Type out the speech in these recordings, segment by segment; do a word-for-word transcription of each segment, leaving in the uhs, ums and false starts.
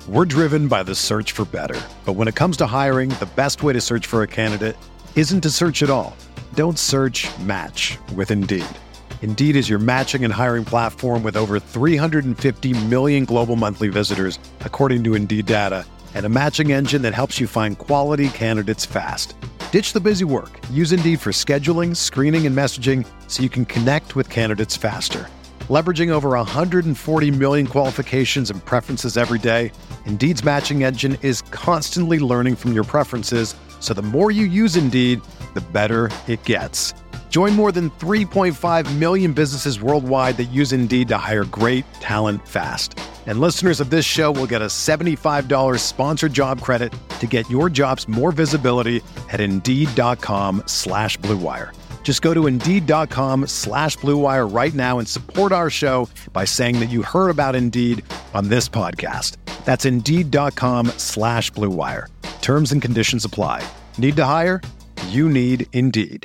We're driven by the search for better. But when it comes to hiring, the best way to search for a candidate isn't to search at all. Don't search, match with Indeed. Indeed is your matching and hiring platform with over three hundred fifty million global monthly visitors, according to Indeed data, and a matching engine that helps you find quality candidates fast. Ditch the busy work. Use Indeed for scheduling, screening, and messaging so you can connect with candidates faster. Leveraging over one hundred forty million qualifications and preferences every day, Indeed's matching engine is constantly learning from your preferences, so the more you use Indeed, the better it gets. Join more than three point five million businesses worldwide that use Indeed to hire great talent fast. And listeners of this show will get a seventy-five dollars sponsored job credit to get your jobs more visibility at Indeed.com slash Blue Wire. Just go to Indeed.com slash Blue Wire right now and support our show by saying that you heard about Indeed on this podcast. That's Indeed.com slash Blue Wire. Terms and conditions apply. Need to hire? You need Indeed.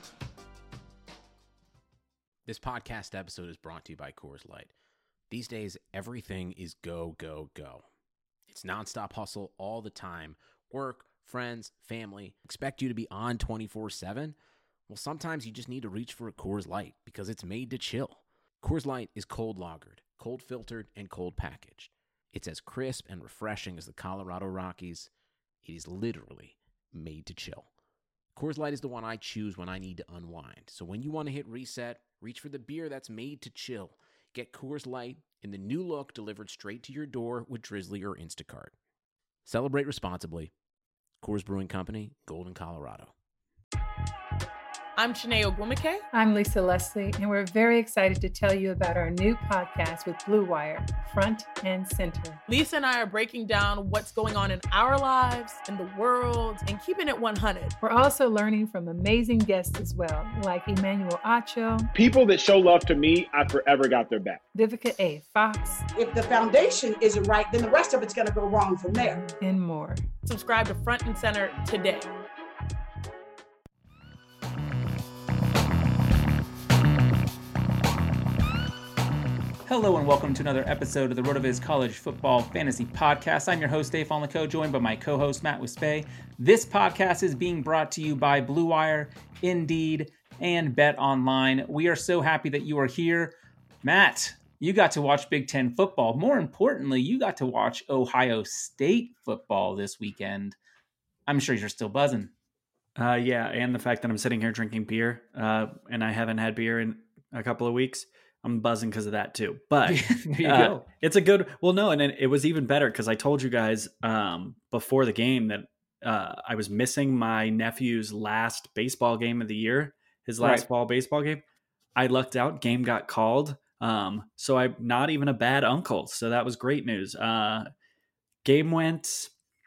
This podcast episode is brought to you by Coors Light. These days, everything is go, go, go. It's nonstop hustle all the time. Work, friends, family, expect you to be on twenty-four seven. Well, sometimes you just need to reach for a Coors Light because it's made to chill. Coors Light is cold lagered, cold filtered, and cold packaged. It's as crisp and refreshing as the Colorado Rockies. It is literally made to chill. Coors Light is the one I choose when I need to unwind. So when you want to hit reset, reach for the beer that's made to chill. Get Coors Light in the new look delivered straight to your door with Drizzly or Instacart. Celebrate responsibly. Coors Brewing Company, Golden, Colorado. I'm Chiney Ogwumike. I'm Lisa Leslie, and we're very excited to tell you about our new podcast with Blue Wire, Front and Center. Lisa and I are breaking down what's going on in our lives, in the world, and keeping it one hundred. We're also learning from amazing guests as well, like Emmanuel Acho. People that show love to me, I forever got their back. Vivica A. Fox. If the foundation isn't right, then the rest of it's going to go wrong from there. And more. Subscribe to Front and Center today. Hello and welcome to another episode of the RotoViz College Football Fantasy Podcast. I'm your host, Dave Onlico, joined by my co-host, Matt Wispay. This podcast is being brought to you by Blue Wire, Indeed, and Bet Online. We are so happy that you are here. Matt, you got to watch Big Ten football. More importantly, you got to watch Ohio State football this weekend. I'm sure you're still buzzing. Uh, yeah, and the fact that I'm sitting here drinking beer, uh, and I haven't had beer in a couple of weeks. I'm buzzing because of that too, but there you uh, go. It's a good, well, no. And it, it was even better because I told you guys um, before the game that uh, I was missing my nephew's last baseball game of the year, his last Right. fall baseball game. I lucked out, game got called. Um, so I'm not even a bad uncle. So that was great news. Uh, game went,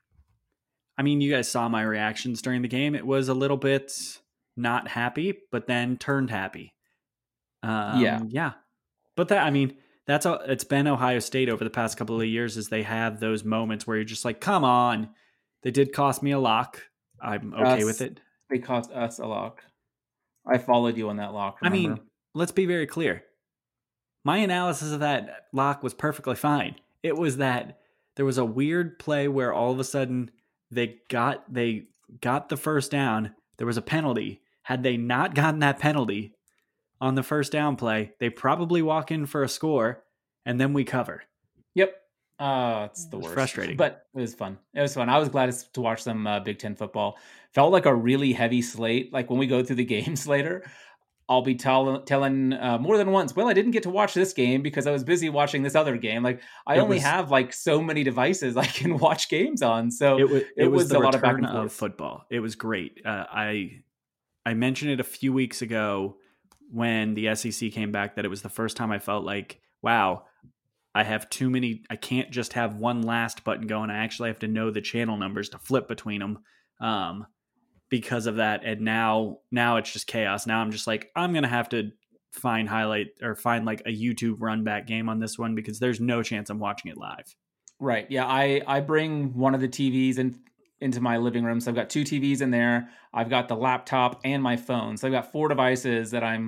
I mean, you guys saw my reactions during the game. It was a little bit not happy, but then turned happy. Um, Yeah. Yeah. But that, I mean, that's a, it's been Ohio State over the past couple of years is they have those moments where you're just like, come on. They did cost me a lock. I'm okay Us. with it. They cost us a lock. I followed you on that lock. I Remember? mean, let's be very clear. My analysis of that lock was perfectly fine. It was that there was a weird play where all of a sudden they got, they got the first down. There was a penalty. Had they not gotten that penalty on the first down play, they probably walk in for a score and then we cover. Yep. Uh, it's the It was worst. frustrating. But it was fun. It was fun. I was glad to watch some uh, Big Ten football. Felt like a really heavy slate. Like when we go through the games later, I'll be tell- telling uh, more than once, well, I didn't get to watch this game because I was busy watching this other game. Like I It only was- have like so many devices I can watch games on. So It was, it it was, was the a lot of back return and of forth. football. It was great. Uh, I I mentioned it a few weeks ago when the S E C came back that it was the first time I felt like, wow, I have too many. I can't just have one last button going. I actually have to know the channel numbers to flip between them. Um, because of that. And now, now it's just chaos. Now I'm just like, I'm going to have to find highlight or find like a YouTube run back game on this one because there's no chance I'm watching it live. Right. Yeah. I, I bring one of the T Vs in, into my living room. So I've got two T Vs in there. I've got the laptop and my phone. So I've got four devices that I'm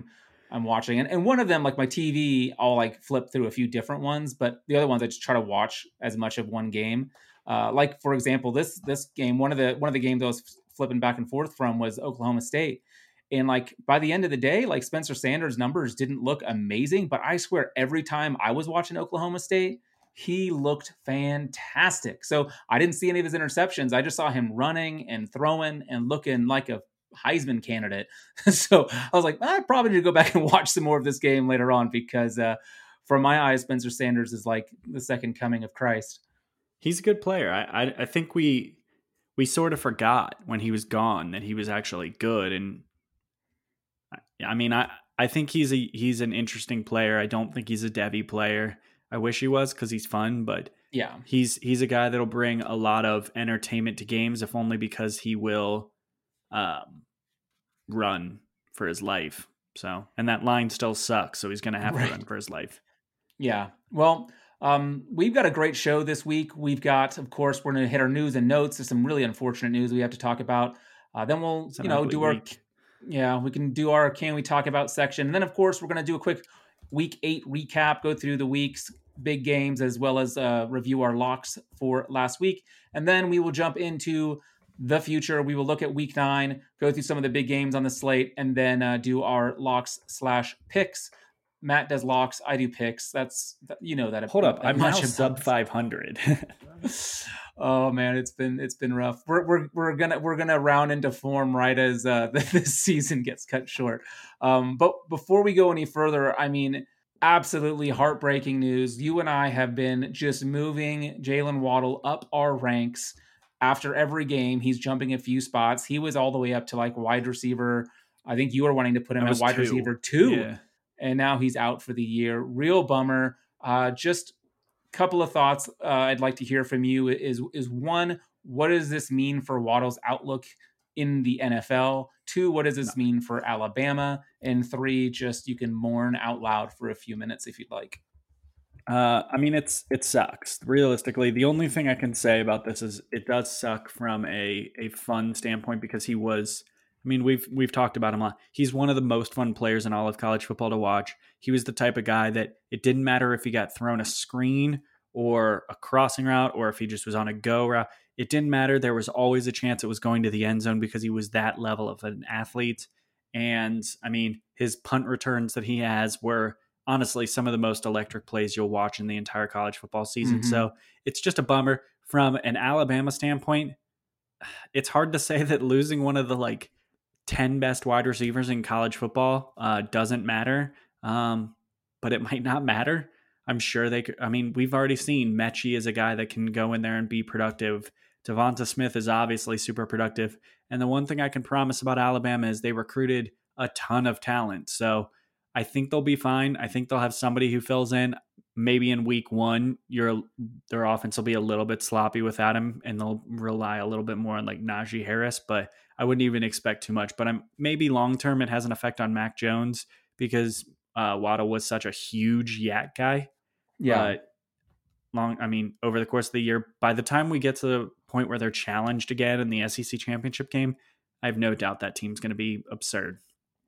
I'm watching. And, and one of them, like my T V, I'll like flip through a few different ones, but the other ones I just try to watch as much of one game. Uh, like for example, this this game, one of the one of the games I was flipping back and forth from was Oklahoma State. And like by the end of the day, like Spencer Sanders' numbers didn't look amazing, but I swear every time I was watching Oklahoma State, he looked fantastic. So I didn't see any of his interceptions. I just saw him running and throwing and looking like a Heisman candidate. So I was like, I probably need to go back and watch some more of this game later on because uh, from my eyes, Spencer Sanders is like the second coming of Christ. He's a good player. I, I, I think we we sort of forgot when he was gone that he was actually good. And I mean, I, I think he's a he's an interesting player. I don't think he's a Devy player. I wish he was because he's fun, but yeah, he's he's a guy that'll bring a lot of entertainment to games, if only because he will um, run for his life. So, and that line still sucks, so he's going to have right. to run for his life. Yeah. Well, um, we've got a great show this week. We've got, of course, we're going to hit our news and notes. There's some really unfortunate news we have to talk about. Uh, then we'll, you know, do our, week. yeah, we can do our Can We Talk About section. And then, of course, we're going to do a quick week eight recap, go through the week's big games, as well as uh, review our locks for last week. And then we will jump into the future. We will look at week nine, go through some of the big games on the slate, and then uh, do our locks slash picks. Matt does locks. I do picks. That's, you know, that. Hold up. I'm now sub five hundred. Oh man, it's been, it's been rough. We're, we're, we're gonna, we're gonna round into form right as uh, this season gets cut short. Um, but before we go any further, I mean, absolutely heartbreaking news. You and I have been just moving Jalen Waddle up our ranks. After every game, he's jumping a few spots. He was all the way up to like wide receiver. I think you were wanting to put him at wide two. receiver two. Yeah. And now he's out for the year. Real bummer. Uh, just a couple of thoughts uh, I'd like to hear from you is, is one, what does this mean for Waddle's outlook in the N F L? Two, what does this mean for Alabama? And three, just you can mourn out loud for a few minutes if you'd like. Uh, I mean, it's it sucks. Realistically, the only thing I can say about this is it does suck from a a fun standpoint because he was. I mean, we've we've talked about him a lot. He's one of the most fun players in all of college football to watch. He was the type of guy that it didn't matter if he got thrown a screen or a crossing route or if he just was on a go route. It didn't matter. There was always a chance it was going to the end zone because he was that level of an athlete. And I mean, his punt returns that he has were honestly some of the most electric plays you'll watch in the entire college football season. Mm-hmm. So it's just a bummer. From an Alabama standpoint, it's hard to say that losing one of the like ten best wide receivers in college football uh, doesn't matter, um, but it might not matter. I'm sure they could. I mean, we've already seen Mechie is a guy that can go in there and be productive. Devonta Smith is obviously super productive. And the one thing I can promise about Alabama is they recruited a ton of talent. So I think they'll be fine. I think they'll have somebody who fills in. Maybe in week one, your their offense will be a little bit sloppy without him, and they'll rely a little bit more on like Najee Harris, but I wouldn't even expect too much. But I'm maybe long-term it has an effect on Mac Jones because uh, Waddle was such a huge yak guy. Yeah. But long, I mean, over the course of the year, by the time we get to the point where they're challenged again in the S E C championship game, I have no doubt that team's going to be absurd.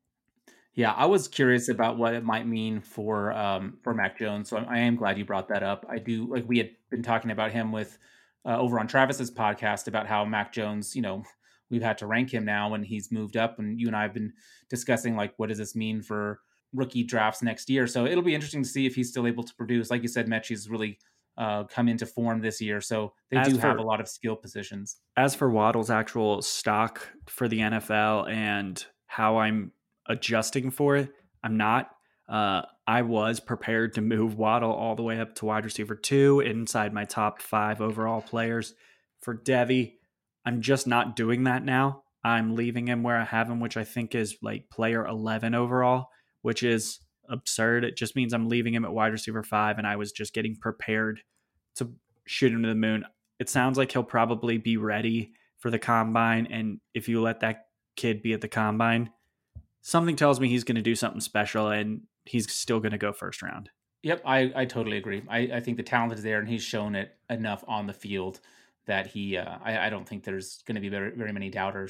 Yeah, I was curious about what it might mean for um, for Mac Jones. So I am glad you brought that up. I do like we had been talking about him with uh, over on Travis's podcast about how Mac Jones, you know, we've had to rank him now when he's moved up, and you and I have been discussing like what does this mean for rookie drafts next year. So it'll be interesting to see if he's still able to produce. Like you said, Mechie's really uh, come into form this year, so they as do for, have a lot of skill positions. As for Waddle's actual stock for the N F L and how I'm adjusting for it, I'm not. Uh, I was prepared to move Waddle all the way up to wide receiver two inside my top five overall players. For Devy, I'm just not doing that now. I'm leaving him where I have him, which I think is like player eleven overall, which is absurd. It just means I'm leaving him at wide receiver five, and I was just getting prepared to shoot him to the moon. It sounds like he'll probably be ready for the combine, and if you let that kid be at the combine, something tells me he's going to do something special, and he's still going to go first round. Yep, I, I totally agree. I, I think the talent is there, and he's shown it enough on the field that he. Uh, I, I don't think there's going to be very, very many doubters.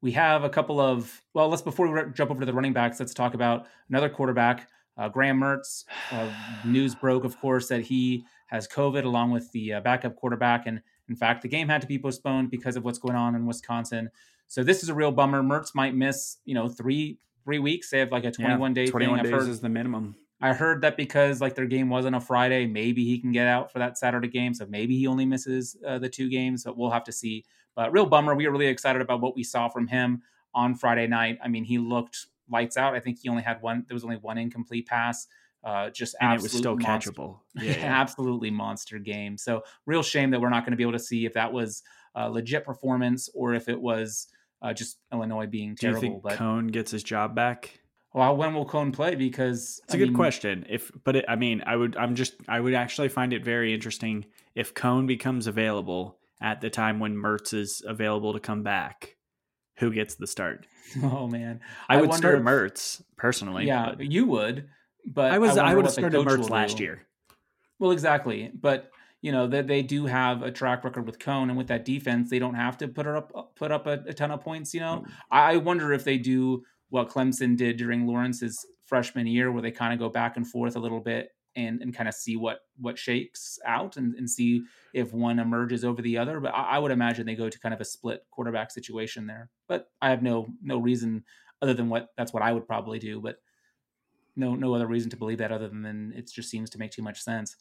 we have a couple of, well, let's, before we jump over to the running backs, let's talk about another quarterback, uh, Graham Mertz. Uh, news broke, of course, that he has COVID along with the uh, backup quarterback. And in fact, the game had to be postponed because of what's going on in Wisconsin. So this is a real bummer. Mertz might miss, you know, three, three weeks. They have like a twenty-one yeah, day twenty-one thing. days I've heard, is the minimum. I heard that because like their game wasn't a Friday, maybe he can get out for that Saturday game. So maybe he only misses uh, the two games, but we'll have to see. But real bummer. We were really excited about what we saw from him on Friday night. I mean, he looked lights out. I think he only had one, there was only one incomplete pass. Uh, just and it was still monster, catchable. Yeah, yeah. Absolutely monster game. So real shame that we're not going to be able to see if that was a legit performance or if it was uh, just Illinois being terrible. Do you think but Cone gets his job back? Well, when will Cone play? Because it's a I good mean, question. If, but it, I mean, I would, I'm just, I would actually find it very interesting if Cone becomes available at the time when Mertz is available to come back. Who gets the start? Oh man, I, I would start if, Mertz personally. Yeah, but you would. But I was, I, I would have started Mertz last year. Well, exactly. But you know that they do have a track record with Cone, and with that defense, they don't have to put up, put up a, a ton of points. You know, oh. I wonder if they do what Clemson did during Lawrence's freshman year, where they kind of go back and forth a little bit and, and kind of see what, what shakes out and, and see if one emerges over the other. But I, I would imagine they go to kind of a split quarterback situation there, but I have no, no reason other than what that's what I would probably do, but no, no other reason to believe that other than it just seems to make too much sense.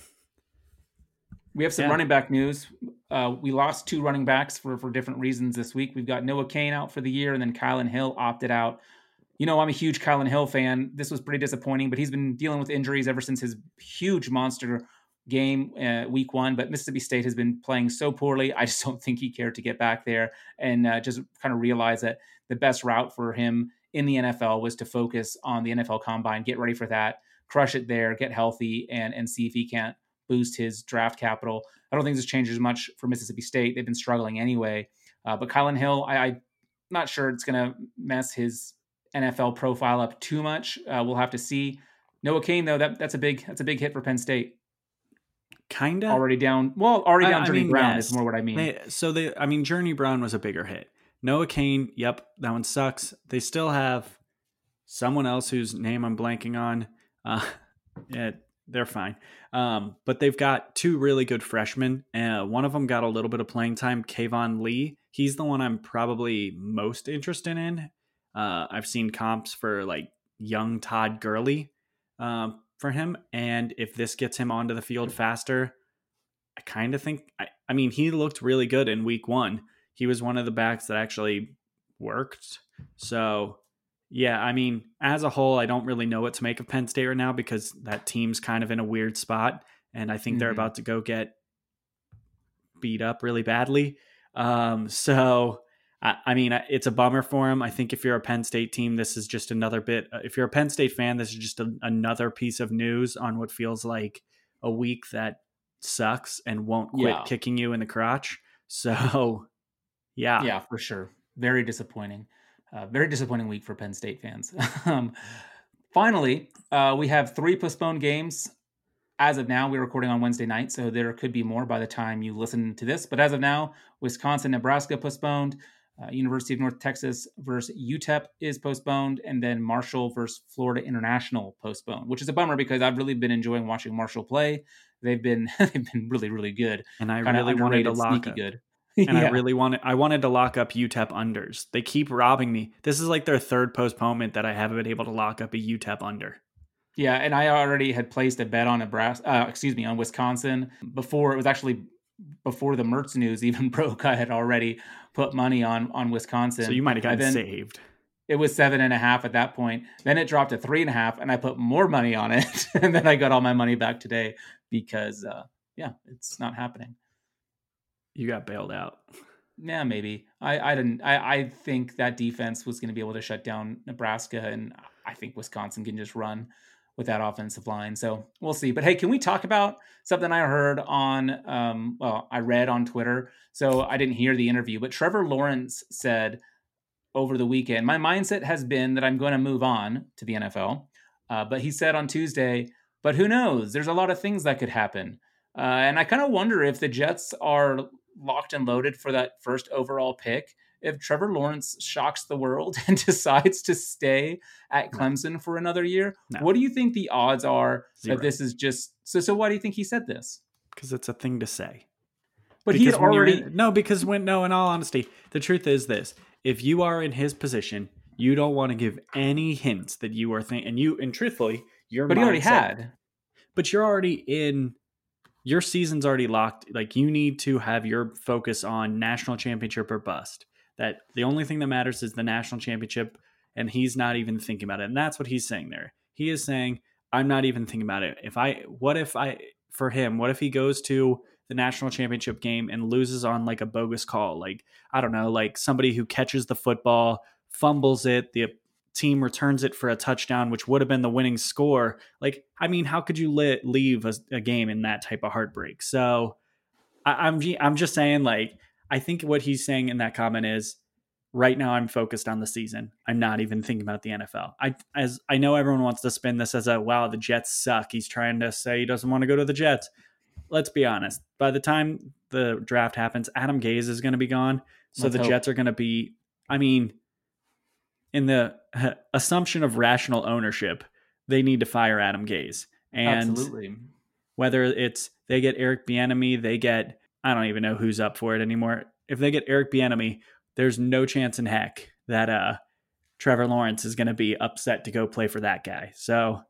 We have some yeah. running back news. Uh, we lost two running backs for, for different reasons this week. We've got Noah Cain out for the year, and then Kylan Hill opted out. You know, I'm a huge Kylan Hill fan. This was pretty disappointing, but he's been dealing with injuries ever since his huge monster game uh, week one. But Mississippi State has been playing so poorly. I just don't think he cared to get back there and uh, just kind of realize that the best route for him in the N F L was to focus on the N F L Combine, get ready for that, crush it there, get healthy, and and see if he can't boost his draft capital. I don't think this changes much for Mississippi State. They've been struggling anyway. Uh, but Kylan Hill, I, I'm not sure it's going to mess his N F L profile up too much. Uh, we'll have to see. Noah Cain, though, that that's a big that's a big hit for Penn State. Kinda already down. Well, already down. I, Journey I mean, Brown yes. is more what I mean. They, so they, I mean, Journey Brown was a bigger hit. Noah Cain, yep, that one sucks. They still have someone else whose name I'm blanking on. Uh, yeah, they're fine. Um, but they've got two really good freshmen. Uh, one of them got a little bit of playing time, Kayvon Lee. He's the one I'm probably most interested in. Uh, I've seen comps for like young Todd Gurley um, for him. And if this gets him onto the field faster, I kind of think, I, I mean, he looked really good in week one. He was one of the backs that actually worked. So yeah, I mean, as a whole, I don't really know what to make of Penn State right now because that team's kind of in a weird spot. And I think mm-hmm. they're about to go get beat up really badly. Um, so, I, I mean, it's a bummer for them. I think if you're a Penn State team, this is just another bit. If you're a Penn State fan, this is just a, another piece of news on what feels like a week that sucks and won't quit yeah. kicking you in the crotch. So, yeah. Yeah, for sure. Very disappointing. Uh, very disappointing week for Penn State fans. um, finally, uh, we have three postponed games. As of now, we're recording on Wednesday night, so there could be more by the time you listen to this. But as of now, Wisconsin, Nebraska postponed. Uh, University of North Texas versus U T E P is postponed. And then Marshall versus Florida International postponed, which is a bummer because I've really been enjoying watching Marshall play. They've been they've been really, really good. And I Kinda really wanted to lock up. Good. And yeah. I really wanted, I wanted to lock up U T E P unders. They keep robbing me. This is like their third postponement that I haven't been able to lock up a U T E P under. Yeah, and I already had placed a bet on Nebraska, uh, excuse me, on Wisconsin before it was actually before the Mertz news even broke. I had already put money on on Wisconsin. So you might have gotten then, saved. It was seven and a half at that point. Then it dropped to three and a half, and I put more money on it, and then I got all my money back today because, uh, yeah, it's not happening. You got bailed out. Yeah, maybe. I, I didn't. I, I think that defense was going to be able to shut down Nebraska, and I think Wisconsin can just run with that offensive line. So we'll see. But hey, can we talk about something I heard on? Um, well, I read on Twitter, so I didn't hear the interview. But Trevor Lawrence said over the weekend, "My mindset has been that I'm going to move on to the N F L." Uh, but he said on Tuesday, "But who knows? There's a lot of things that could happen." Uh, and I kind of wonder if the Jets are locked and loaded for that first overall pick. if Trevor Lawrence shocks the world and decides to stay at Clemson no. for another year, no. what do you think the odds are Zero. that this is just so? So why do you think he said this? Because it's a thing to say. But he had already in, no. Because when no, in all honesty, the truth is this: if you are in his position, you don't want to give any hints that you are thinking, and you and truthfully, your but he already had. But you're already in. Your season's already locked. Like, you need to have your focus on national championship or bust. That the only thing that matters is the national championship, and he's not even thinking about it. And that's what he's saying there. He is saying, I'm not even thinking about it. If I, what if I, for him, what if he goes to the national championship game and loses on like a bogus call? Like, I don't know, like somebody who catches the football, fumbles it, the team returns it for a touchdown, which would have been the winning score. Like, I mean, how could you let, leave a, a game in that type of heartbreak? So I, I'm, I'm just saying, like, I think what he's saying in that comment is, right now I'm focused on the season. I'm not even thinking about the N F L. I, as I know everyone wants to spin this as a, wow, the Jets suck. He's trying to say he doesn't want to go to the Jets. Let's be honest. By the time the draft happens, Adam Gase is going to be gone. So Let's the hope. Jets are going to be, I mean, in the uh, assumption of rational ownership, they need to fire Adam Gase. And Absolutely. Whether it's they get Eric Bieniemy, they get, I don't even know who's up for it anymore. If they get Eric Bieniemy, there's no chance in heck that uh, Trevor Lawrence is going to be upset to go play for that guy. So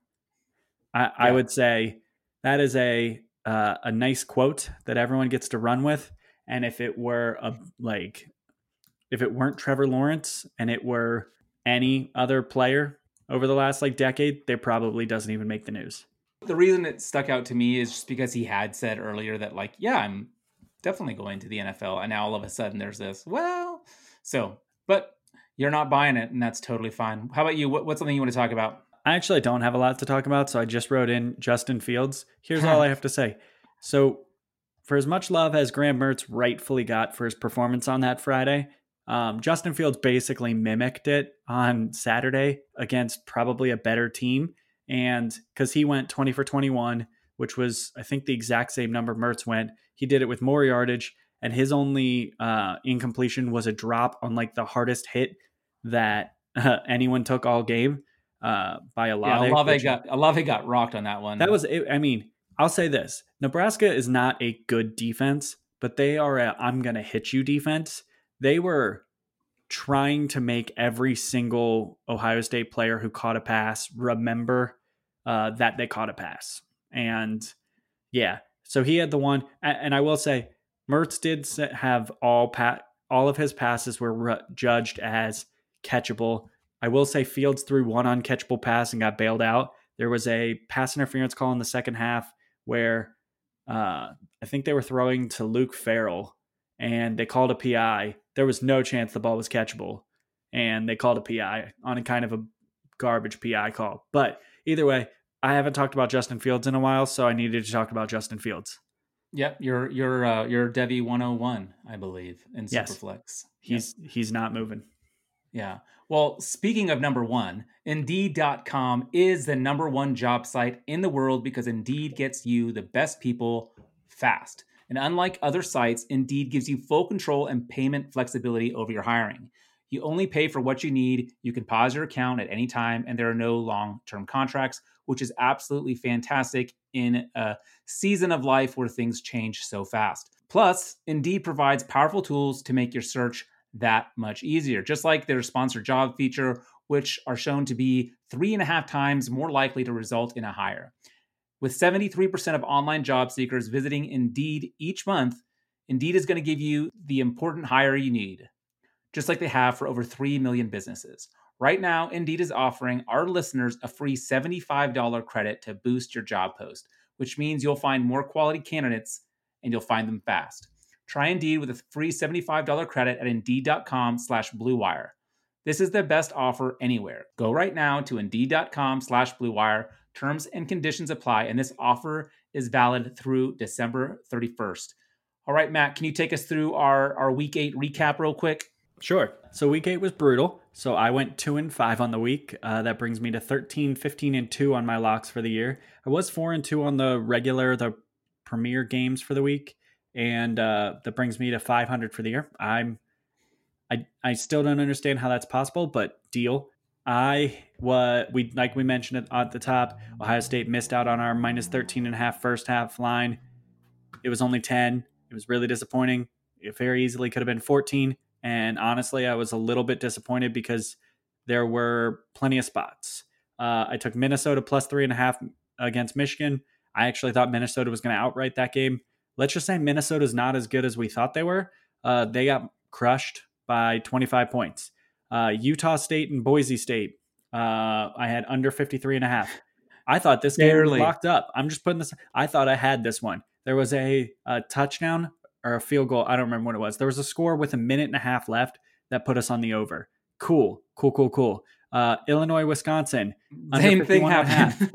I, yeah. I would say that is a uh, a nice quote that everyone gets to run with. And if it were a like, if it weren't Trevor Lawrence and it were any other player over the last like decade, they probably doesn't even make the news. The reason it stuck out to me is just because he had said earlier that like, yeah, I'm definitely going to the N F L. And now all of a sudden there's this, well, so, but you're not buying it, and that's totally fine. How about you? What, what's something you want to talk about? I actually don't have a lot to talk about. So I just wrote in Justin Fields. Here's all I have to say. So for as much love as Graham Mertz rightfully got for his performance on that Friday, Um, Justin Fields basically mimicked it on Saturday against probably a better team. And because he went twenty for twenty-one, which was, I think, the exact same number Mertz went. He did it with more yardage, and his only uh, incompletion was a drop on like the hardest hit that uh, anyone took all game uh, by Olave. Yeah, Olave got, Olave got rocked on that one. That was, I mean, I'll say this. Nebraska is not a good defense, but they are a I'm going to hit you defense. They were trying to make every single Ohio State player who caught a pass remember uh, that they caught a pass. And yeah, so he had the one. And I will say, Mertz did have all pa- all of his passes were re- judged as catchable. I will say Fields threw one uncatchable pass and got bailed out. There was a pass interference call in the second half where uh, I think they were throwing to Luke Farrell, and they called a P I. There was no chance the ball was catchable, and they called a P I on a kind of a garbage P I call. But either way, I haven't talked about Justin Fields in a while, so I needed to talk about Justin Fields. Yep, you're you're uh, you're Debbie one oh one, I believe, in yes. Superflex. He's yep. he's not moving. Yeah. Well, speaking of number one, Indeed dot com is the number one job site in the world because Indeed gets you the best people fast. And unlike other sites, Indeed gives you full control and payment flexibility over your hiring. You only pay for what you need. You can pause your account at any time, and there are no long-term contracts, which is absolutely fantastic in a season of life where things change so fast. Plus, Indeed provides powerful tools to make your search that much easier, just like their sponsored job feature, which are shown to be three and a half times more likely to result in a hire. With seventy-three percent of online job seekers visiting Indeed each month, Indeed is going to give you the important hire you need, just like they have for over three million businesses. Right now, Indeed is offering our listeners a free seventy-five dollars credit to boost your job post, which means you'll find more quality candidates and you'll find them fast. Try Indeed with a free seventy-five dollars credit at Indeed.com slash Blue Wire. This is the best offer anywhere. Go right now to Indeed.com slash Blue Wire. Terms and conditions apply, and this offer is valid through December thirty-first. All right, Matt, can you take us through our, our week eight recap real quick? Sure. So week eight was brutal. So I went two and five on the week. Uh, that brings me to thirteen, fifteen, and two on my locks for the year. I was four and two on the regular, the premier games for the week. And uh, that brings me to five hundred for the year. I'm I, I still don't understand how that's possible, but deal. I what we like we mentioned it at the top. Ohio State missed out on our minus thirteen and a half first half line. It was only ten. It was really disappointing. It very easily could have been fourteen. And honestly, I was a little bit disappointed because there were plenty of spots. Uh, I took Minnesota plus three and a half against Michigan. I actually thought Minnesota was going to outright that game. Let's just say Minnesota's not as good as we thought they were. Uh, they got crushed by twenty-five points. Uh, Utah State and Boise State, uh, I had under fifty-three and a half. I thought this game was locked up. I'm just putting this. I thought I had this one. There was a, a touchdown or a field goal. I don't remember what it was. There was a score with a minute and a half left that put us on the over. Cool, cool, cool, cool. Uh, Illinois, Wisconsin. Same thing happened.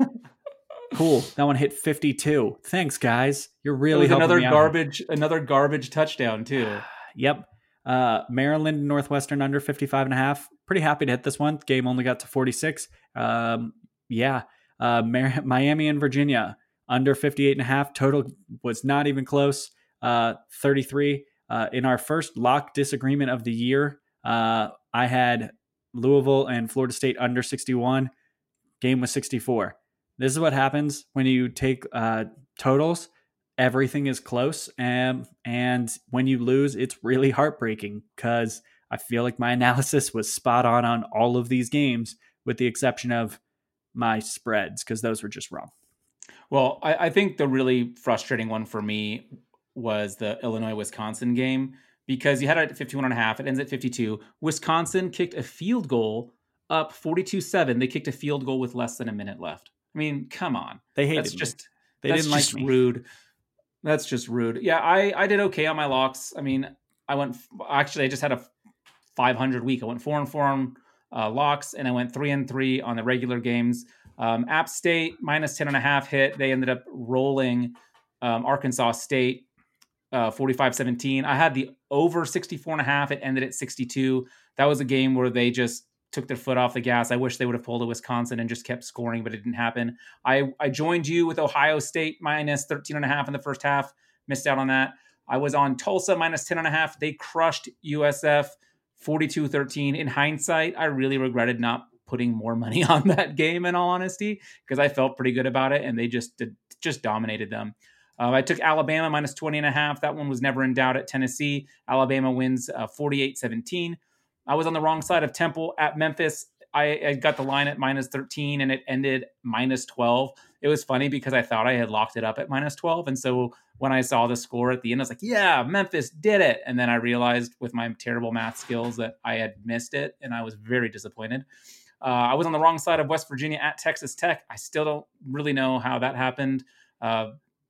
Cool. That one hit fifty-two. Thanks, guys. You're really helping another me out. garbage, another garbage touchdown too. Yep. Uh, Maryland, Northwestern under fifty-five and a half. Pretty happy to hit this one. Game only got to forty-six. Um, yeah. Uh, Mar- Miami and Virginia under fifty-eight and a half. Total was not even close. Uh, thirty-three. Uh, in our first lock disagreement of the year, uh, I had Louisville and Florida State under sixty-one. Game was sixty-four. This is what happens when you take uh, totals. Everything is close. And, and when you lose, it's really heartbreaking because I feel like my analysis was spot on on all of these games with the exception of my spreads because those were just wrong. Well, I, I think the really frustrating one for me was the Illinois-Wisconsin game because you had it at fifty-one and a half. It ends at fifty-two. Wisconsin kicked a field goal up forty-two seven. They kicked a field goal with less than a minute left. I mean, come on. They hated that's me. just They that's didn't just like me. rude. That's just rude. Yeah, I, I did okay on my locks. I mean, I went actually I just had a five hundred week. I went four and four on uh, locks, and I went three and three on the regular games. Um, App State minus ten and a half hit. They ended up rolling um, Arkansas State uh, forty-five seventeen. I had the over sixty-four and a half. It ended at sixty-two. That was a game where they just took their foot off the gas. I wish they would have pulled a Wisconsin and just kept scoring, but it didn't happen. I, I joined you with Ohio State minus thirteen and a half in the first half. Missed out on that. I was on Tulsa minus ten and a half. They crushed U S F forty-two thirteen. In hindsight, I really regretted not putting more money on that game in all honesty, because I felt pretty good about it and they just did, just dominated them. Uh, I took Alabama minus twenty and a half. That one was never in doubt at Tennessee. Alabama wins uh, forty-eight seventeen. I was on the wrong side of Temple at Memphis. I, I got the line at minus thirteen and it ended minus twelve. It was funny because I thought I had locked it up at minus twelve. And so when I saw the score at the end, I was like, yeah, Memphis did it. And then I realized with my terrible math skills that I had missed it. And I was very disappointed. Uh, I was on the wrong side of West Virginia at Texas Tech. I still don't really know how that happened. Uh,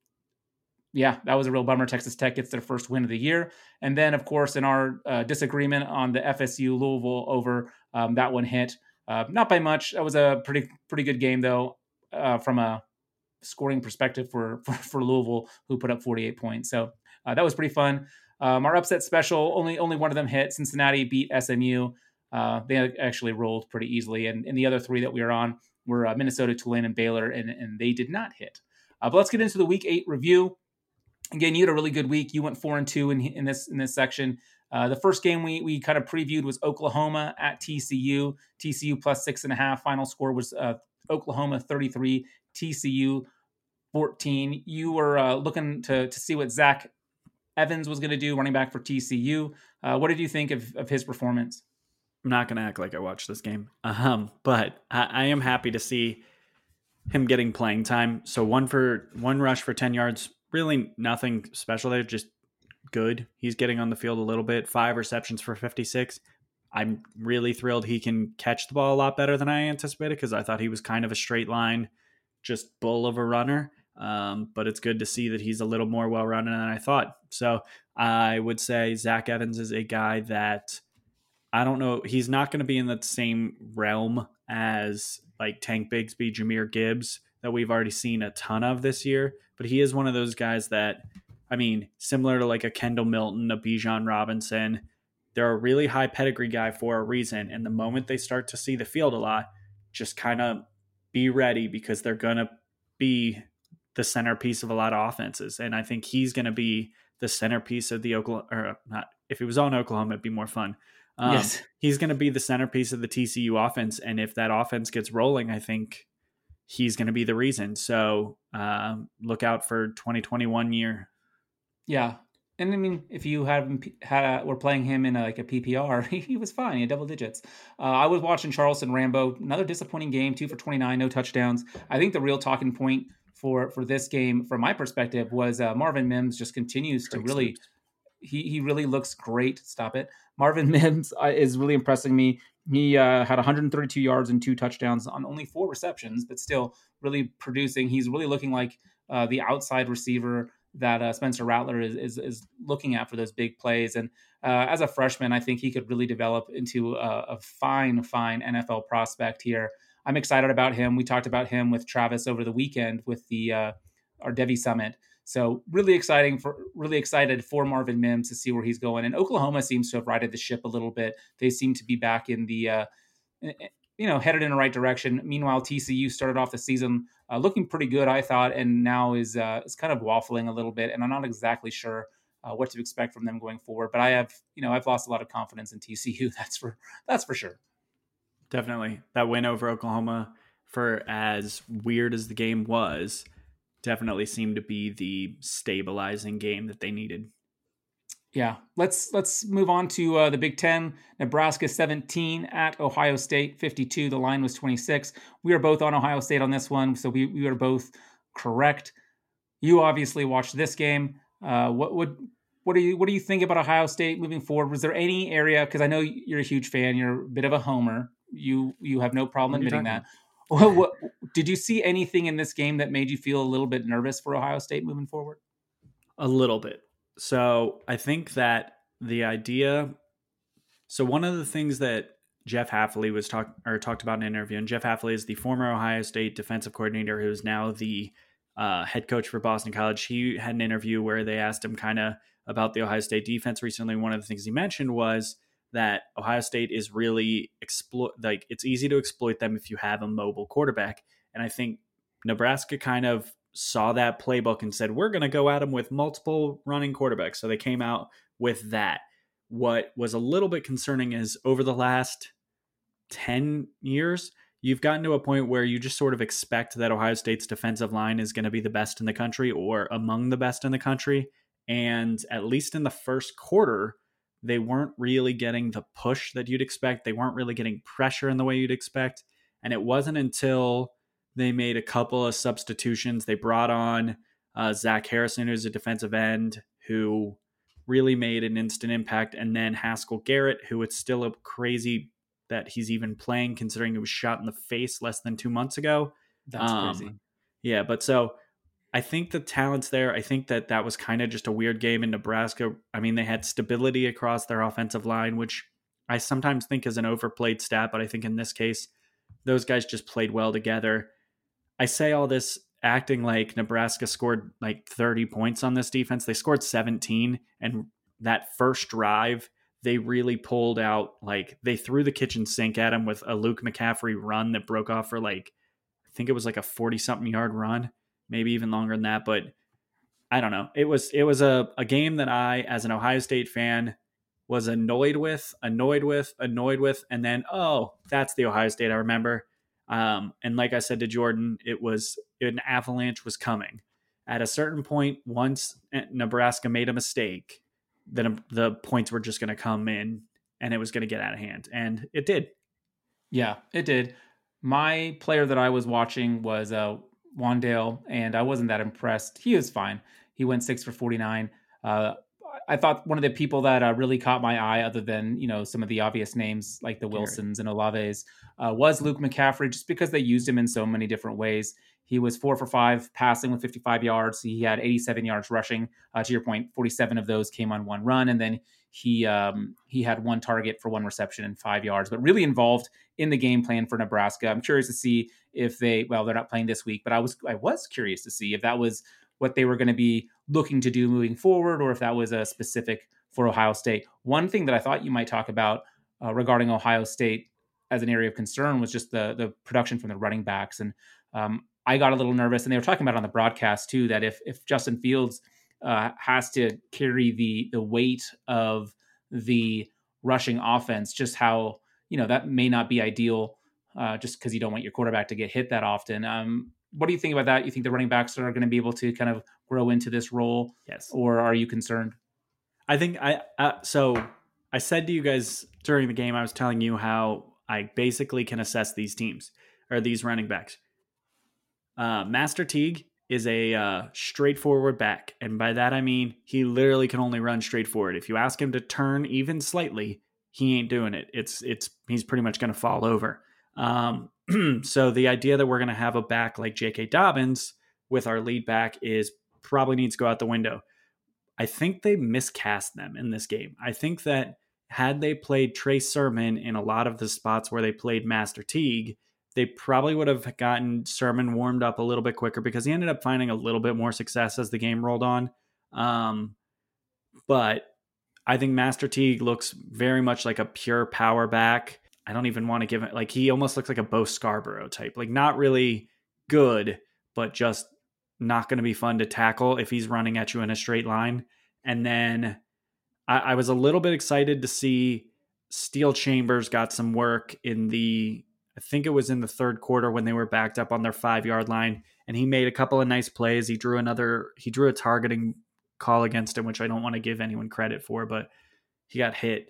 Yeah, that was a real bummer. Texas Tech gets their first win of the year. And then, of course, in our uh, disagreement on the F S U Louisville over, um, that one hit. Uh, not by much. That was a pretty pretty good game, though, uh, from a scoring perspective for, for, for Louisville, who put up forty-eight points. So uh, that was pretty fun. Um, our upset special, only only one of them hit. Cincinnati beat S M U. Uh, they actually rolled pretty easily. And, and the other three that we were on were uh, Minnesota, Tulane, and Baylor, and, and they did not hit. Uh, but let's get into the Week eight review. Again, you had a really good week. You went four and two in, in this in this section. Uh, the first game we we kind of previewed was Oklahoma at T C U. T C U plus six and a half. Final score was uh, Oklahoma thirty-three, T C U fourteen. You were uh, looking to to see what Zach Evans was going to do, running back for T C U. Uh, what did you think of, of his performance? I'm not going to act like I watched this game, um, but I, I am happy to see him getting playing time. So one for one rush for ten yards. Really nothing special there, just good. He's getting on the field a little bit. Five receptions for fifty-six. I'm really thrilled he can catch the ball a lot better than I anticipated because I thought he was kind of a straight line, just bull of a runner. Um, but it's good to see that he's a little more well-rounded than I thought. So I would say Zach Evans is a guy that I don't know. He's not going to be in the same realm as like Tank Bigsby, Jahmyr Gibbs that we've already seen a ton of this year. But he is one of those guys that, I mean, similar to like a Kendall Milton, a Bijan Robinson, they're a really high pedigree guy for a reason. And the moment they start to see the field a lot, just kind of be ready because they're going to be the centerpiece of a lot of offenses. And I think he's going to be the centerpiece of the Oklahoma, or not, if it was on Oklahoma, it'd be more fun. Um, yes. He's going to be the centerpiece of the T C U offense. And if that offense gets rolling, I think he's going to be the reason. So uh, look out for twenty twenty-one year. Yeah. And I mean, if you have had were playing him in a, like a P P R, he, he was fine. He had double digits. Uh, I was watching Charleston Rambo, another disappointing game, two for twenty-nine, no touchdowns. I think the real talking point for for this game, from my perspective, was uh, Marvin Mims just continues to really, he he really looks great. Stop it. Marvin Mims uh, is really impressing me. He uh, had one hundred thirty-two yards and two touchdowns on only four receptions, but still really producing. He's really looking like uh, the outside receiver that uh, Spencer Rattler is, is is looking at for those big plays. And uh, as a freshman, I think he could really develop into a, a fine, fine N F L prospect here. I'm excited about him. We talked about him with Travis over the weekend with the uh, our Devi Summit. So really exciting for really excited for Marvin Mims to see where he's going. And Oklahoma seems to have righted the ship a little bit. They seem to be back in the uh, you know, headed in the right direction. Meanwhile, T C U started off the season uh, looking pretty good, I thought, and now is uh, is kind of waffling a little bit. And I'm not exactly sure uh, what to expect from them going forward. But I have, you know, I've lost a lot of confidence in T C U. That's for that's for sure. Definitely, that win over Oklahoma, for as weird as the game was, definitely seemed to be the stabilizing game that they needed. Yeah, let's let's move on to uh, the Big Ten. Nebraska seventeen at Ohio State fifty-two. The line was twenty-six. We are both on Ohio State on this one, so we, we are both correct. You obviously watched this game. Uh, what would what do you what do you think about Ohio State moving forward? Was there any area, because I know you're a huge fan, you're a bit of a homer. You you have no problem admitting that. What, what, did you see anything in this game that made you feel a little bit nervous for Ohio State moving forward? A little bit. So I think that the idea, so one of the things that Jeff Hafley was talk or talked about in an interview, and Jeff Hafley is the former Ohio State defensive coordinator who is now the uh, head coach for Boston College. He had an interview where they asked him kind of about the Ohio State defense recently. One of the things he mentioned was that Ohio State is really exploit, like it's easy to exploit them if you have a mobile quarterback. And I think Nebraska kind of saw that playbook and said, we're going to go at them with multiple running quarterbacks. So they came out with that. What was a little bit concerning is over the last ten years, you've gotten to a point where you just sort of expect that Ohio State's defensive line is going to be the best in the country or among the best in the country. And at least in the first quarter, they weren't really getting the push that you'd expect. They weren't really getting pressure in the way you'd expect. And it wasn't until they made a couple of substitutions. They brought on uh, Zach Harrison, who's a defensive end, who really made an instant impact. And then Haskell Garrett, who it's still a crazy that he's even playing, considering he was shot in the face less than two months ago. That's um, crazy. Yeah, but so I think the talent's there. I think that that was kind of just a weird game in Nebraska. I mean, they had stability across their offensive line, which I sometimes think is an overplayed stat, but I think in this case, those guys just played well together. I say all this acting like Nebraska scored like thirty points on this defense. They scored seventeen, and that first drive, they really pulled out, like they threw the kitchen sink at him with a Luke McCaffrey run that broke off for like, I think it was like a forty something yard run, maybe even longer than that. But I don't know. It was, it was a, a game that I, as an Ohio State fan, was annoyed with, annoyed with, annoyed with. And then, oh, that's the Ohio State I remember. Um, and like I said to Jordan, it was an avalanche was coming. At a certain point, once Nebraska made a mistake, then the points were just going to come in and it was going to get out of hand. And it did. Yeah, it did. My player that I was watching was uh, Wandale, and I wasn't that impressed. He was fine. He went six for forty-nine. Uh, I thought one of the people that uh, really caught my eye, other than, you know, some of the obvious names like the Wilsons and Olaves, uh, was Luke McCaffrey, just because they used him in so many different ways. He was four for five passing with fifty-five yards. He had eighty-seven yards rushing. Uh, to your point, forty-seven of those came on one run. And then he um, he had one target for one reception and five yards, but really involved in the game plan for Nebraska. I'm curious to see if they, well, they're not playing this week, but I was I was curious to see if that was what they were going to be looking to do moving forward, or if that was a specific for Ohio State. One thing that I thought you might talk about uh, regarding Ohio State as an area of concern was just the the production from the running backs. And um, I got a little nervous, and they were talking about on the broadcast too, that if if Justin Fields uh, has to carry the the weight of the rushing offense, just how, you know, that may not be ideal uh, just because you don't want your quarterback to get hit that often. Um, what do you think about that? You think the running backs are going to be able to kind of grow into this role? Yes. Or are you concerned? I think I, uh, so I said to you guys during the game, I was telling you how I basically can assess these teams or these running backs. Uh, Master Teague is a uh, straightforward back. And by that, I mean, he literally can only run straight forward. If you ask him to turn even slightly, he ain't doing it. It's, it's, he's pretty much going to fall over. Um, so the idea that we're going to have a back like J K. Dobbins with our lead back is probably needs to go out the window. I think they miscast them in this game. I think that had they played Trey Sermon in a lot of the spots where they played Master Teague, they probably would have gotten Sermon warmed up a little bit quicker because he ended up finding a little bit more success as the game rolled on. Um, but I think Master Teague looks very much like a pure power back. I don't even want to give it, like, he almost looks like a Bo Scarborough type, like not really good, but just not going to be fun to tackle if he's running at you in a straight line. And then I, I was a little bit excited to see Steel Chambers got some work in the, I think it was in the third quarter when they were backed up on their five yard line, and he made a couple of nice plays. He drew another, he drew a targeting call against him, which I don't want to give anyone credit for, but he got hit.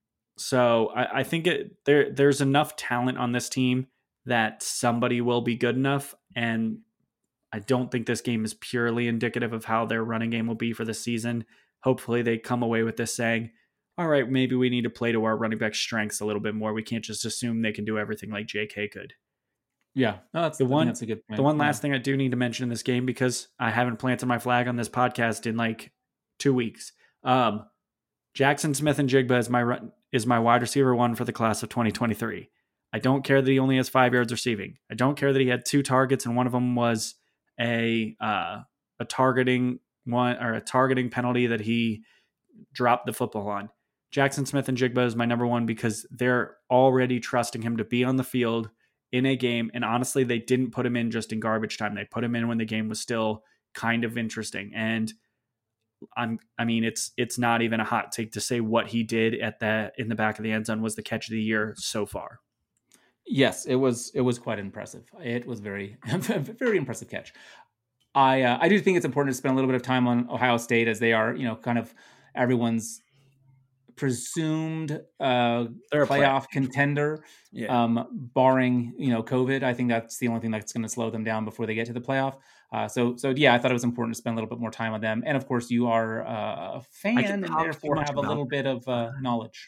So I, I think it, there there's enough talent on this team that somebody will be good enough. And I don't think this game is purely indicative of how their running game will be for the season. Hopefully they come away with this saying, all right, maybe we need to play to our running back strengths a little bit more. We can't just assume they can do everything like J K could. Yeah, no, that's the one. That's a good point. The one yeah. last thing I do need to mention in this game, because I haven't planted my flag on this podcast in like two weeks. Um, Jackson Smith-Njigba is my run, is my wide receiver one for the class of twenty twenty-three. I don't care that he only has five yards receiving. I don't care that he had two targets and one of them was a uh, a targeting one or a targeting penalty that he dropped the football on. Jackson Smith-Njigba is my number one because they're already trusting him to be on the field in a game. And honestly, they didn't put him in just in garbage time. They put him in when the game was still kind of interesting. And I'm, I mean, it's, it's not even a hot take to say what he did at that in the back of the end zone was the catch of the year so far. Yes, it was, it was quite impressive. It was very, very impressive catch. I, uh, I do think it's important to spend a little bit of time on Ohio State as they are, you know, kind of everyone's presumed uh, They're a playoff play. contender, Yeah. um, barring, you know, COVID. I think that's the only thing that's going to slow them down before they get to the playoff. Uh, so, so yeah, I thought it was important to spend a little bit more time on them. And of course, you are uh, a fan and therefore have a little bit of uh, knowledge.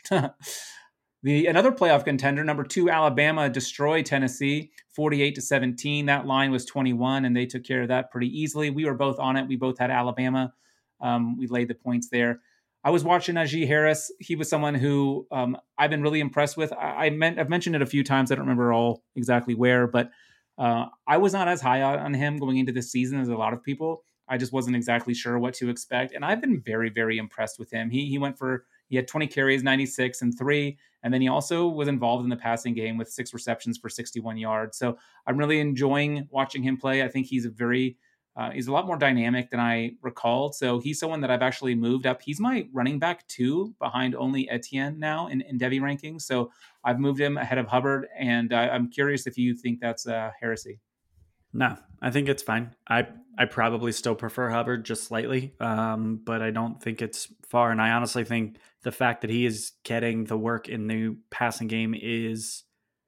The another playoff contender, number two, Alabama destroyed Tennessee forty-eight to seventeen. That line was twenty-one, and they took care of that pretty easily. We were both on it. We both had Alabama. Um, we laid the points there. I was watching Najee Harris. He was someone who um, I've been really impressed with. I, I meant I've mentioned it a few times. I don't remember all exactly where, but uh, I was not as high on him going into this season as a lot of people. I just wasn't exactly sure what to expect, and I've been very, very impressed with him. He he went for he had twenty carries, ninety-six and three, and then he also was involved in the passing game with six receptions for sixty-one yards. So I'm really enjoying watching him play. I think he's a very Uh, he's a lot more dynamic than I recalled. So he's someone that I've actually moved up. He's my running back two behind only Etienne now in, in Devy rankings. So I've moved him ahead of Hubbard. And uh, I'm curious if you think that's uh, heresy. No, I think it's fine. I, I probably still prefer Hubbard just slightly, um, but I don't think it's far. And I honestly think the fact that he is getting the work in the passing game is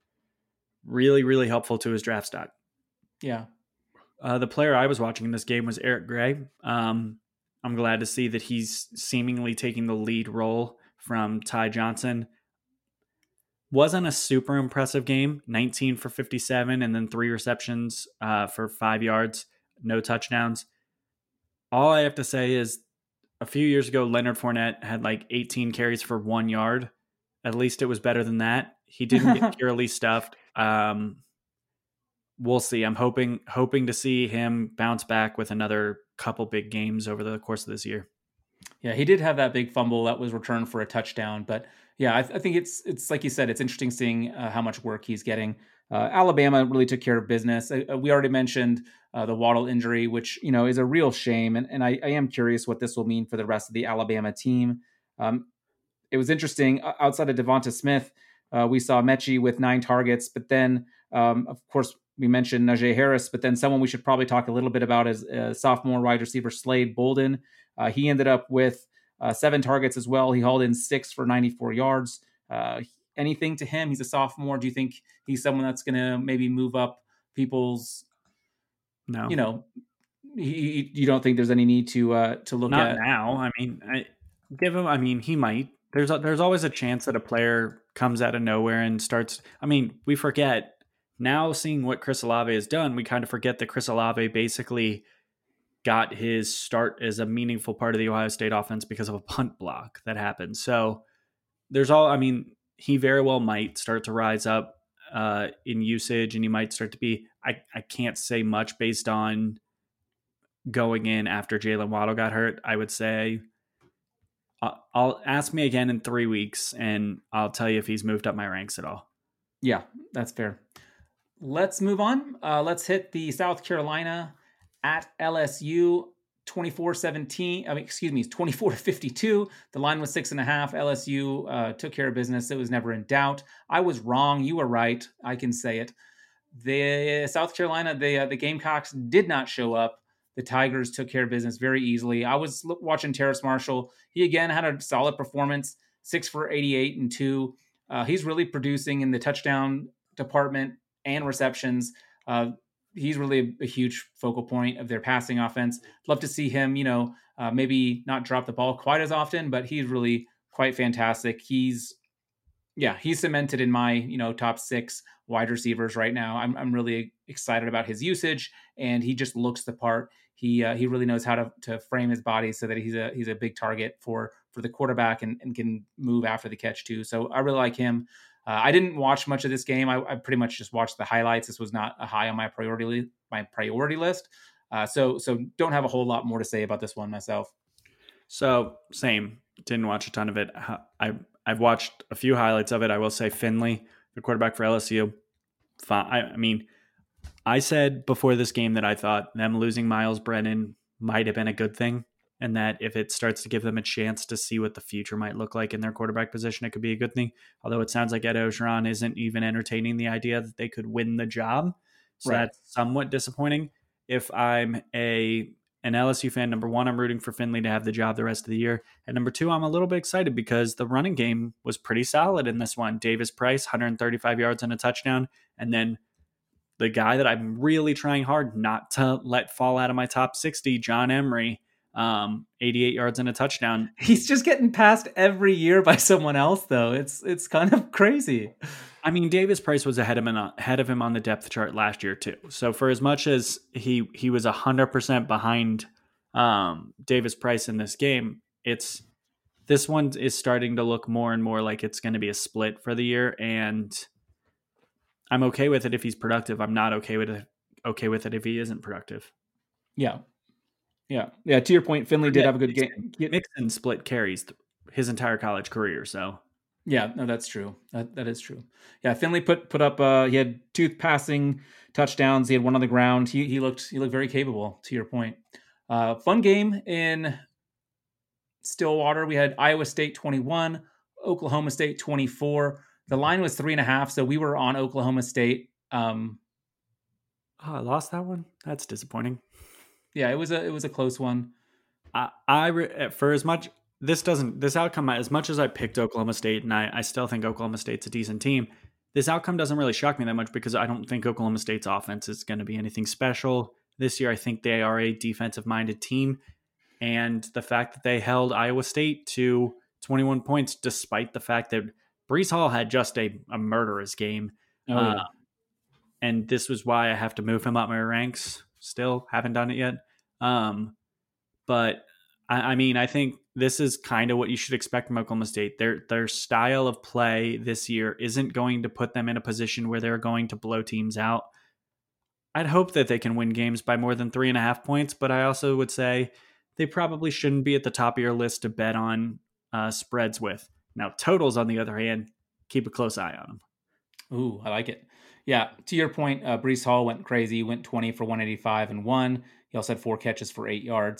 really, really helpful to his draft stock. Yeah. Uh, the player I was watching in this game was Eric Gray. Um, I'm glad to see that he's seemingly taking the lead role from Ty Johnson. Wasn't a super impressive game, nineteen for fifty-seven, and then three receptions uh, for five yards, no touchdowns. All I have to say is a few years ago, Leonard Fournette had like eighteen carries for one yard. At least it was better than that. He didn't get purely stuffed. Um, We'll see. I'm hoping hoping to see him bounce back with another couple big games over the course of this year. Yeah, he did have that big fumble that was returned for a touchdown. But yeah, I, th- I think it's it's like you said, it's interesting seeing uh, how much work he's getting. Uh, Alabama really took care of business. Uh, we already mentioned uh, the Waddle injury, which you know is a real shame. And, and I, I am curious what this will mean for the rest of the Alabama team. Um, it was interesting. Outside of Devonta Smith, uh, we saw Mechie with nine targets, but then, um, of course, we mentioned Najee Harris, but then someone we should probably talk a little bit about is uh, sophomore wide receiver Slade Bolden. Uh, he ended up with uh, seven targets as well. He hauled in six for ninety-four yards. Uh, anything to him? He's a sophomore. Do you think he's someone that's going to maybe move up people's, no, you know, he, you don't think there's any need to uh, to look Not at now. I mean, I give him. I mean, he might. There's a, there's always a chance that a player comes out of nowhere and starts. I mean, we forget now seeing what Chris Olave has done. We kind of forget that Chris Olave basically got his start as a meaningful part of the Ohio State offense because of a punt block that happened. So there's all. I mean, he very well might start to rise up uh, in usage, and he might start to be. I I can't say much based on going in after Jalen Waddle got hurt. I would say I'll, I'll ask me again in three weeks and I'll tell you if he's moved up my ranks at all. Yeah, that's fair. Let's move on. Uh, let's hit the South Carolina at L S U twenty-four seventeen. I mean, excuse me, twenty-four to fifty-two. The line was six and a half. L S U uh, took care of business. It was never in doubt. I was wrong. You were right. I can say it. The South Carolina, the uh, the Gamecocks did not show up. The Tigers took care of business very easily. I was watching Terrace Marshall. He again had a solid performance, six for eighty-eight and two. Uh, he's really producing in the touchdown department and receptions. Uh, he's really a, a huge focal point of their passing offense. Love to see him, you know, uh, maybe not drop the ball quite as often, but he's really quite fantastic. He's, yeah, he's cemented in my, you know, top six wide receivers right now. I'm I'm really excited about his usage, and he just looks the part. He uh, he really knows how to to frame his body so that he's a he's a big target for for the quarterback and, and can move after the catch too. So I really like him. Uh, I didn't watch much of this game. I, I pretty much just watched the highlights. This was not a high on my priority li- my priority list. Uh, so so don't have a whole lot more to say about this one myself. So same. Didn't watch a ton of it. I I've watched a few highlights of it. I will say Finley, the quarterback for L S U. Fine. I, I mean, I said before this game that I thought them losing Miles Brennan might have been a good thing, and that if it starts to give them a chance to see what the future might look like in their quarterback position, it could be a good thing. Although it sounds like Ed Orgeron isn't even entertaining the idea that they could win the job. So right. That's somewhat disappointing. If I'm a an L S U fan, number one, I'm rooting for Finley to have the job the rest of the year. And number two, I'm a little bit excited because the running game was pretty solid in this one. Davis Price, one hundred thirty-five yards and a touchdown. And then the guy that I'm really trying hard not to let fall out of my top sixty, John Emery, um, eighty-eight yards and a touchdown. He's just getting passed every year by someone else, though. It's it's kind of crazy. I mean, Davis Price was ahead of him, ahead of him on the depth chart last year too. So for as much as he he was one hundred percent behind um, Davis Price in this game, it's this one is starting to look more and more like it's going to be a split for the year, and I'm okay with it if he's productive. I'm not okay with it. Okay with it if he isn't productive. Yeah, yeah, yeah. To your point, Finley did yeah, have a good Mixon, game. Mixon split carries his entire college career, so. Yeah, no, that's true. That that is true. Yeah, Finley put put up. Uh, he had two passing touchdowns. He had one on the ground. He he looked he looked very capable. To your point, uh, fun game in Stillwater. We had Iowa State twenty-one, Oklahoma State twenty-four. The line was three and a half, so we were on Oklahoma State. Um, oh, I lost that one. That's disappointing. Yeah, it was a it was a close one. I, I for as much. This doesn't, this outcome, as much as I picked Oklahoma State, and I, I still think Oklahoma State's a decent team, this outcome doesn't really shock me that much because I don't think Oklahoma State's offense is going to be anything special this year. I think they are a defensive-minded team, and the fact that they held Iowa State to twenty-one points, despite the fact that Breece Hall had just a, a murderous game, oh, yeah. uh, and this was why I have to move him up my ranks. Still haven't done it yet, um, but I, I mean, I think this is kind of what you should expect from Oklahoma State. Their their style of play this year isn't going to put them in a position where they're going to blow teams out. I'd hope that they can win games by more than three and a half points, but I also would say they probably shouldn't be at the top of your list to bet on uh, spreads with. Now, totals, on the other hand, keep a close eye on them. Ooh, I like it. Yeah, to your point, uh, Breece Hall went crazy, went twenty for one eighty-five and one. He also had four catches for eight yards.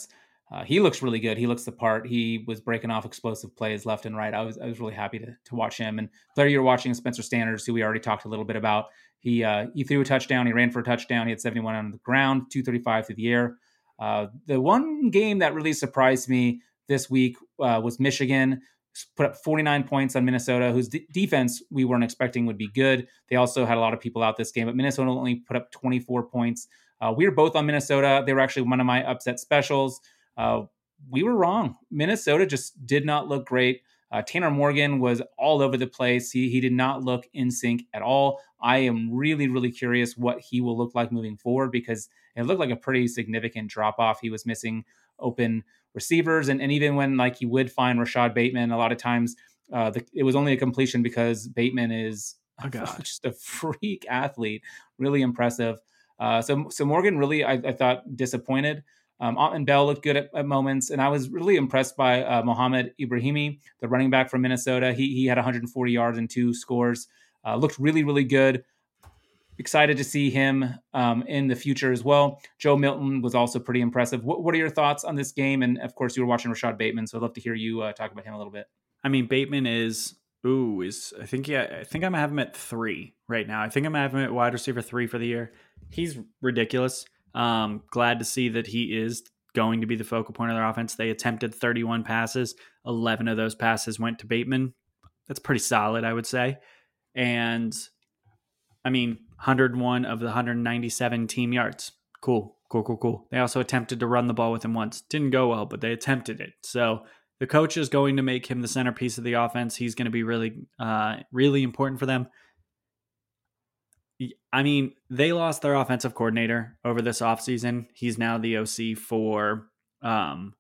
Uh, he looks really good. He looks the part. He was breaking off explosive plays left and right. I was I was really happy to to watch him. And player you're watching is Spencer Sanders, who we already talked a little bit about. He uh, he threw a touchdown. He ran for a touchdown. He had seventy-one on the ground, two thirty-five through the air. Uh, the one game that really surprised me this week uh, was Michigan. Put up forty-nine points on Minnesota, whose d- defense we weren't expecting would be good. They also had a lot of people out this game, but Minnesota only put up twenty-four points. Uh, we were both on Minnesota. They were actually one of my upset specials. Uh, we were wrong. Minnesota just did not look great. Uh, Tanner Morgan was all over the place. He he did not look in sync at all. I am really, really curious what he will look like moving forward, because it looked like a pretty significant drop off. He was missing open receivers. And, and even when like he would find Rashad Bateman, a lot of times uh, the, it was only a completion because Bateman is oh just a freak athlete, really impressive. Uh, so, so Morgan really, I, I thought disappointed. Um, and Bell looked good at, at moments, and I was really impressed by uh, Mohamed Ibrahimi, the running back from Minnesota. He he had one hundred forty yards and two scores. Uh, looked really, really good. Excited to see him um, in the future as well. Joe Milton was also pretty impressive. What, what are your thoughts on this game? And of course, you were watching Rashad Bateman, so I'd love to hear you uh, talk about him a little bit. I mean, Bateman is ooh is I think yeah I think I'm gonna have him at three right now. I think I'm gonna have him at wide receiver three for the year. He's ridiculous. Um, glad to see that he is going to be the focal point of their offense. They attempted thirty-one passes. eleven of those passes went to Bateman. That's pretty solid, I would say. And I mean, one hundred one of the one hundred ninety-seven team yards. Cool, cool, cool, cool. They also attempted to run the ball with him once. Didn't go well, but they attempted it. So the coach is going to make him the centerpiece of the offense. He's going to be really, uh, really important for them. I mean, they lost their offensive coordinator over this offseason. He's now the O C for um,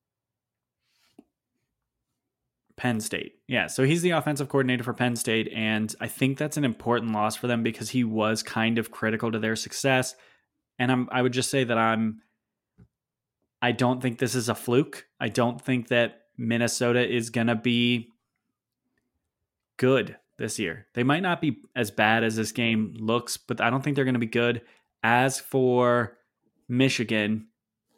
Penn State. Yeah, so he's the offensive coordinator for Penn State, and I think that's an important loss for them because he was kind of critical to their success. And I'm, I would just say that I'm, I don't think this is a fluke. I don't think that Minnesota is going to be good this year. They might not be as bad as this game looks, but I don't think they're going to be good. As for Michigan,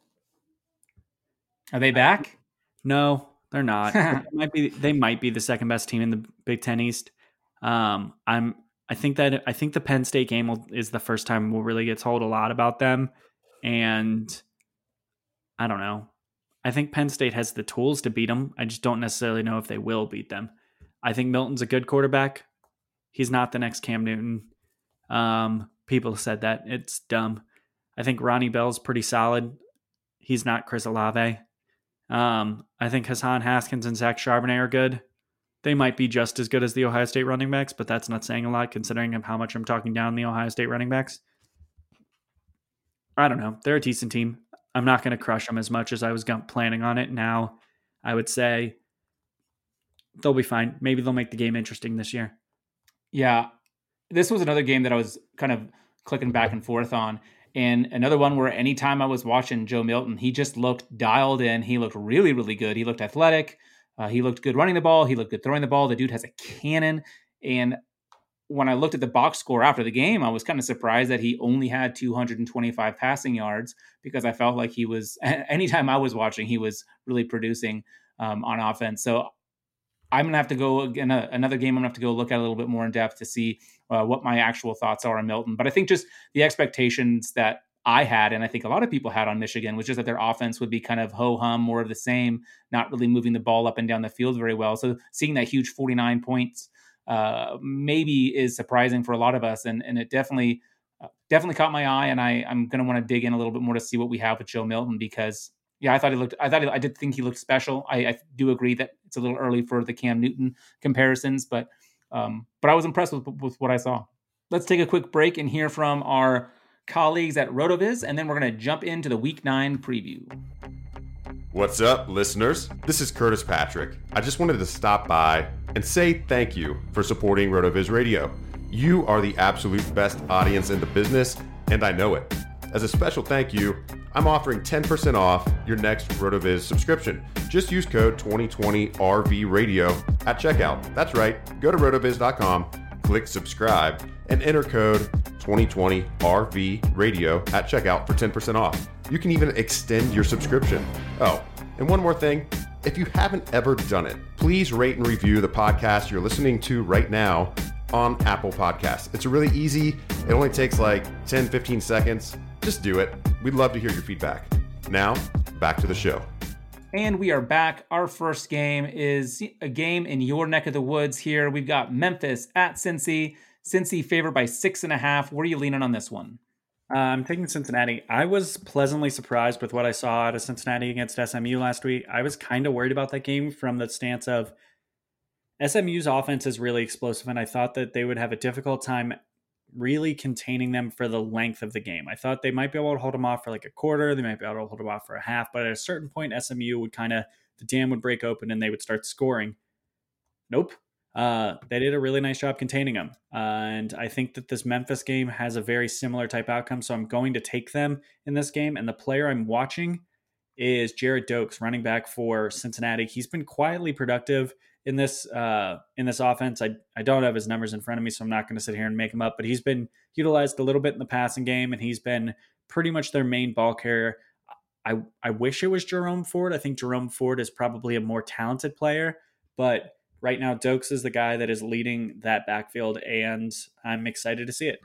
are they back? No, they're not. they might be. They might be the second best team in the Big Ten East. Um, I'm. I think that I think the Penn State game will, is the first time we'll really get told a lot about them, and I don't know. I think Penn State has the tools to beat them. I just don't necessarily know if they will beat them. I think Milton's a good quarterback. He's not the next Cam Newton. Um, people said that. It's dumb. I think Ronnie Bell's pretty solid. He's not Chris Olave. Um, I think Hassan Haskins and Zach Charbonnet are good. They might be just as good as the Ohio State running backs, but that's not saying a lot considering how much I'm talking down the Ohio State running backs. I don't know. They're a decent team. I'm not going to crush them as much as I was planning on it. Now, I would say they'll be fine. Maybe they'll make the game interesting this year. Yeah. This was another game that I was kind of clicking back and forth on. And another one where anytime I was watching Joe Milton, he just looked dialed in. He looked really, really good. He looked athletic. Uh, he looked good running the ball. He looked good throwing the ball. The dude has a cannon. And when I looked at the box score after the game, I was kind of surprised that he only had two hundred twenty-five passing yards because I felt like he was, anytime I was watching, he was really producing um, on offense. So I'm going to have to go again, another game. I'm going to have to go look at a little bit more in depth to see uh, what my actual thoughts are on Milton. But I think just the expectations that I had, and I think a lot of people had on Michigan, was just that their offense would be kind of ho-hum, more of the same, not really moving the ball up and down the field very well. So seeing that huge forty-nine points uh, maybe is surprising for a lot of us. And, and it definitely, uh, definitely caught my eye. And I, I'm going to want to dig in a little bit more to see what we have with Joe Milton, because yeah, I thought he looked, I thought he, I did think he looked special. I, I do agree that it's a little early for the Cam Newton comparisons, but, um, but I was impressed with, with what I saw. Let's take a quick break and hear from our colleagues at RotoViz, and then we're going to jump into the Week nine preview. What's up, listeners? This is Curtis Patrick. I just wanted to stop by and say thank you for supporting RotoViz Radio. You are the absolute best audience in the business, and I know it. As a special thank you, I'm offering ten percent off your next RotoViz subscription. Just use code twenty twenty R V radio at checkout. That's right. Go to rotoviz dot com, click subscribe, and enter code twenty twenty R V radio at checkout for ten percent off. You can even extend your subscription. Oh, and one more thing. If you haven't ever done it, please rate and review the podcast you're listening to right now on Apple Podcasts. It's really easy. It only takes like ten, fifteen seconds. Just do it. We'd love to hear your feedback. Now, back to the show. And we are back. Our first game is a game in your neck of the woods here. We've got Memphis at Cincy. Cincy favored by six and a half. Where are you leaning on this one? Uh, I'm taking Cincinnati. I was pleasantly surprised with what I saw out of Cincinnati against S M U last week. I was kind of worried about that game from the stance of S M U's offense is really explosive, and I thought that they would have a difficult time really containing them for the length of the game. I thought they might be able to hold them off for like a quarter. They might be able to hold them off for a half, but at a certain point, S M U would kind of, the dam would break open and they would start scoring. Nope. Uh, they did a really nice job containing them. Uh, and I think that this Memphis game has a very similar type outcome. So I'm going to take them in this game. And the player I'm watching is Jared Dokes, running back for Cincinnati. He's been quietly productive in this uh, in this offense. I, I don't have his numbers in front of me, so I'm not going to sit here and make him up. But he's been utilized a little bit in the passing game, and he's been pretty much their main ball carrier. I, I wish it was Jerome Ford. I think Jerome Ford is probably a more talented player, but right now, Dokes is the guy that is leading that backfield, and I'm excited to see it.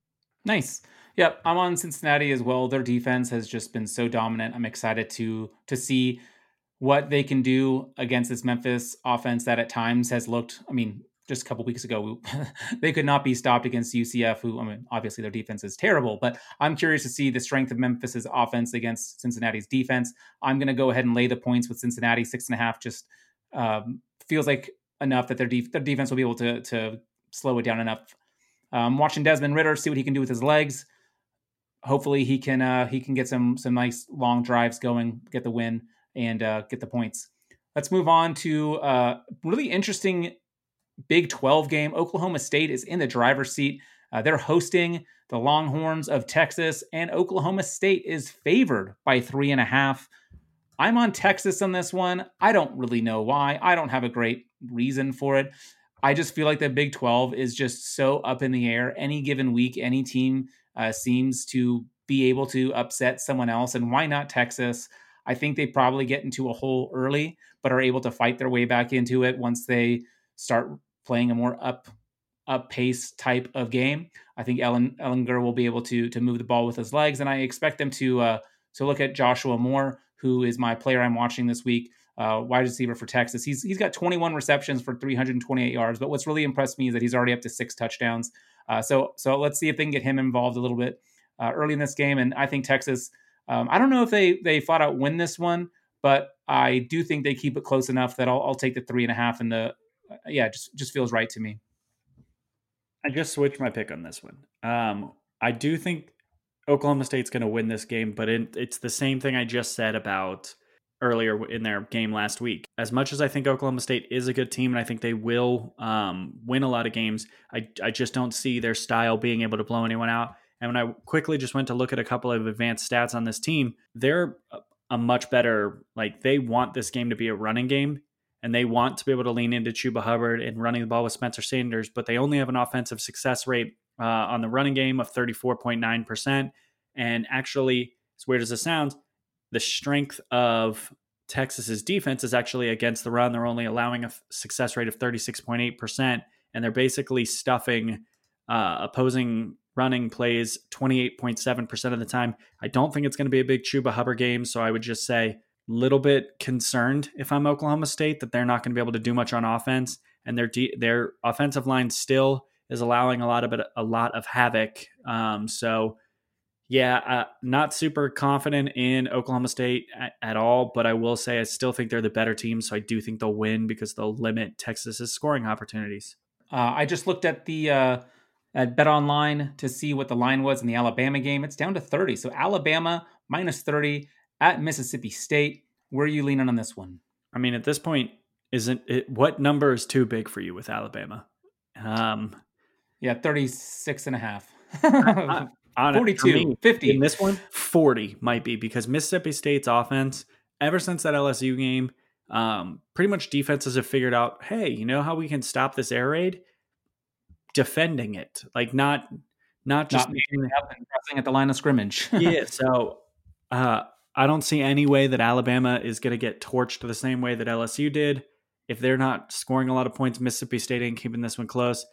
Nice. Yep, I'm on Cincinnati as well. Their defense has just been so dominant. I'm excited to to see what they can do against this Memphis offense that at times has looked, I mean, just a couple weeks ago, they could not be stopped against U C F, who, I mean, obviously their defense is terrible, but I'm curious to see the strength of Memphis's offense against Cincinnati's defense. I'm going to go ahead and lay the points with Cincinnati. Six and a half just um, feels like enough that their, def- their defense will be able to, to slow it down enough. Um, watching Desmond Ridder, see what he can do with his legs. Hopefully he can uh, he can get some some nice long drives going, get the win, and uh, get the points. Let's move on to a uh, really interesting Big twelve game. Oklahoma State is in the driver's seat. Uh, they're hosting the Longhorns of Texas, and Oklahoma State is favored by three and a half. I'm on Texas on this one. I don't really know why. I don't have a great reason for it. I just feel like the Big twelve is just so up in the air. Any given week, any team uh, seems to be able to upset someone else. And why not Texas? I think they probably get into a hole early, but are able to fight their way back into it once they start playing a more up, up pace type of game. I think Ellen Ellinger will be able to to move the ball with his legs, and I expect them to uh, to look at Joshua Moore, who is my player I'm watching this week, uh, wide receiver for Texas. He's he's got twenty-one receptions for three hundred twenty-eight yards, but what's really impressed me is that he's already up to six touchdowns. Uh, so so let's see if they can get him involved a little bit uh, early in this game. And I think Texas, um, I don't know if they they flat out win this one, but I do think they keep it close enough that I'll, I'll take the three and a half. And the uh, yeah, just just feels right to me. I just switched my pick on this one. Um, I do think Oklahoma State's going to win this game, but it, it's the same thing I just said about earlier in their game last week. As much as I think Oklahoma State is a good team, and I think they will um, win a lot of games, I, I just don't see their style being able to blow anyone out. And when I quickly just went to look at a couple of advanced stats on this team, they're a, a much better, like they want this game to be a running game, and they want to be able to lean into Chuba Hubbard and running the ball with Spencer Sanders, but they only have an offensive success rate uh, on the running game of thirty-four point nine percent. And actually, as weird as it sounds, the strength of Texas's defense is actually against the run. They're only allowing a success rate of thirty-six point eight percent, and they're basically stuffing uh, opposing running plays twenty-eight point seven percent of the time. I don't think it's going to be a big Chuba Hubbard game, so I would just say little bit concerned if I'm Oklahoma State that they're not going to be able to do much on offense, and their de- their offensive line still is allowing a lot of it, a lot of havoc. Um, so yeah, uh, not super confident in Oklahoma State at, at all, but I will say I still think they're the better team, so I do think they'll win because they'll limit Texas's scoring opportunities. Uh, I just looked at the uh, at BetOnline to see what the line was in the Alabama game. It's down to thirty, so Alabama minus thirty at Mississippi State. Where are you leaning on this one? I mean, at this point, isn't it? What number is too big for you with Alabama? Um, yeah, thirty-six and a half. I, I, forty-two, me, fifty. In this one, forty might be, because Mississippi State's offense, ever since that L S U game, um, pretty much defenses have figured out, hey, you know how we can stop this air raid? Defending it. Like not, not just not making it up and pressing at the line of scrimmage. Yeah, so Uh, I don't see any way that Alabama is going to get torched the same way that L S U did. If they're not scoring a lot of points, Mississippi State ain't keeping this one close.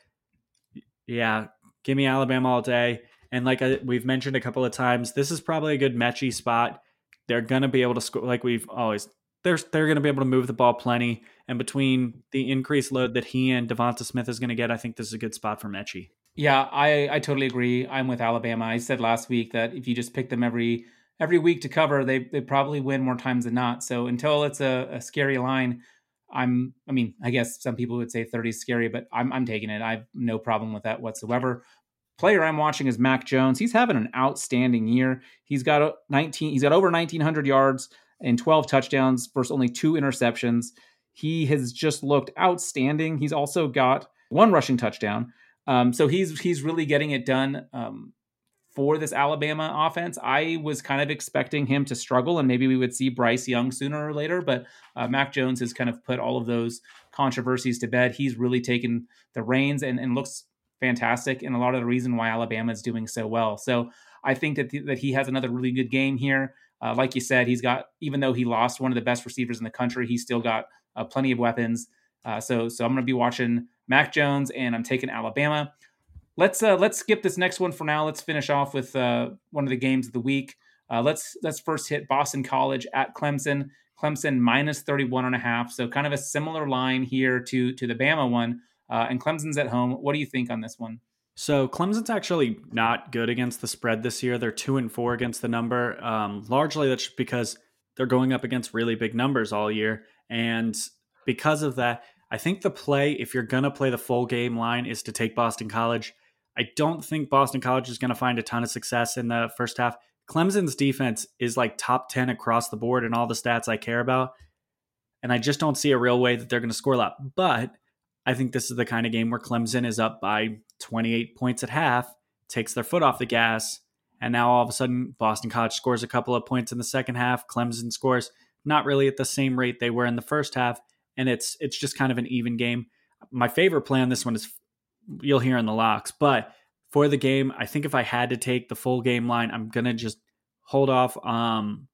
Yeah, give me Alabama all day. And like I, we've mentioned a couple of times, this is probably a good Mechie spot. They're going to be able to score, like we've always, they're, they're going to be able to move the ball plenty. And between the increased load that he and Devonta Smith is going to get, I think this is a good spot for Mechie. Yeah, I, I totally agree. I'm with Alabama. I said last week that if you just pick them every every week to cover, they they probably win more times than not. So until it's a, a scary line, I'm, I mean, I guess some people would say thirty is scary, but I'm I'm taking it. I have no problem with that whatsoever. Player I'm watching is Mac Jones. He's having an outstanding year. He's got nineteen, he's got over nineteen hundred yards and twelve touchdowns versus only two interceptions. He has just looked outstanding. He's also got one rushing touchdown. Um, so he's he's really getting it done um, for this Alabama offense. I was kind of expecting him to struggle, and maybe we would see Bryce Young sooner or later, but uh, Mac Jones has kind of put all of those controversies to bed. He's really taken the reins and, and looks fantastic, and a lot of the reason why Alabama is doing so well. So I think that, th- that he has another really good game here. Uh, like you said, he's got, even though he lost one of the best receivers in the country, he's still got uh, plenty of weapons. Uh, so so I'm going to be watching Mac Jones, and I'm taking Alabama. Let's uh, let's skip this next one for now. Let's finish off with uh, one of the games of the week. Uh, let's let's first hit Boston College at Clemson. Clemson minus thirty-one and a half. So kind of a similar line here to to the Bama one. Uh, and Clemson's at home. What do you think on this one? So Clemson's actually not good against the spread this year. They're two and four against the number. Um, largely that's because they're going up against really big numbers all year, and because of that, I think the play, if you're going to play the full game line, is to take Boston College. I don't think Boston College is going to find a ton of success in the first half. Clemson's defense is like top ten across the board in all the stats I care about. And I just don't see a real way that they're going to score a lot. But I think this is the kind of game where Clemson is up by twenty-eight points at half, takes their foot off the gas, and now all of a sudden Boston College scores a couple of points in the second half. Clemson scores not really at the same rate they were in the first half. And it's it's just kind of an even game. My favorite play on this one is, you'll hear in the locks, but for the game, I think if I had to take the full game line, I'm going to just hold off, um,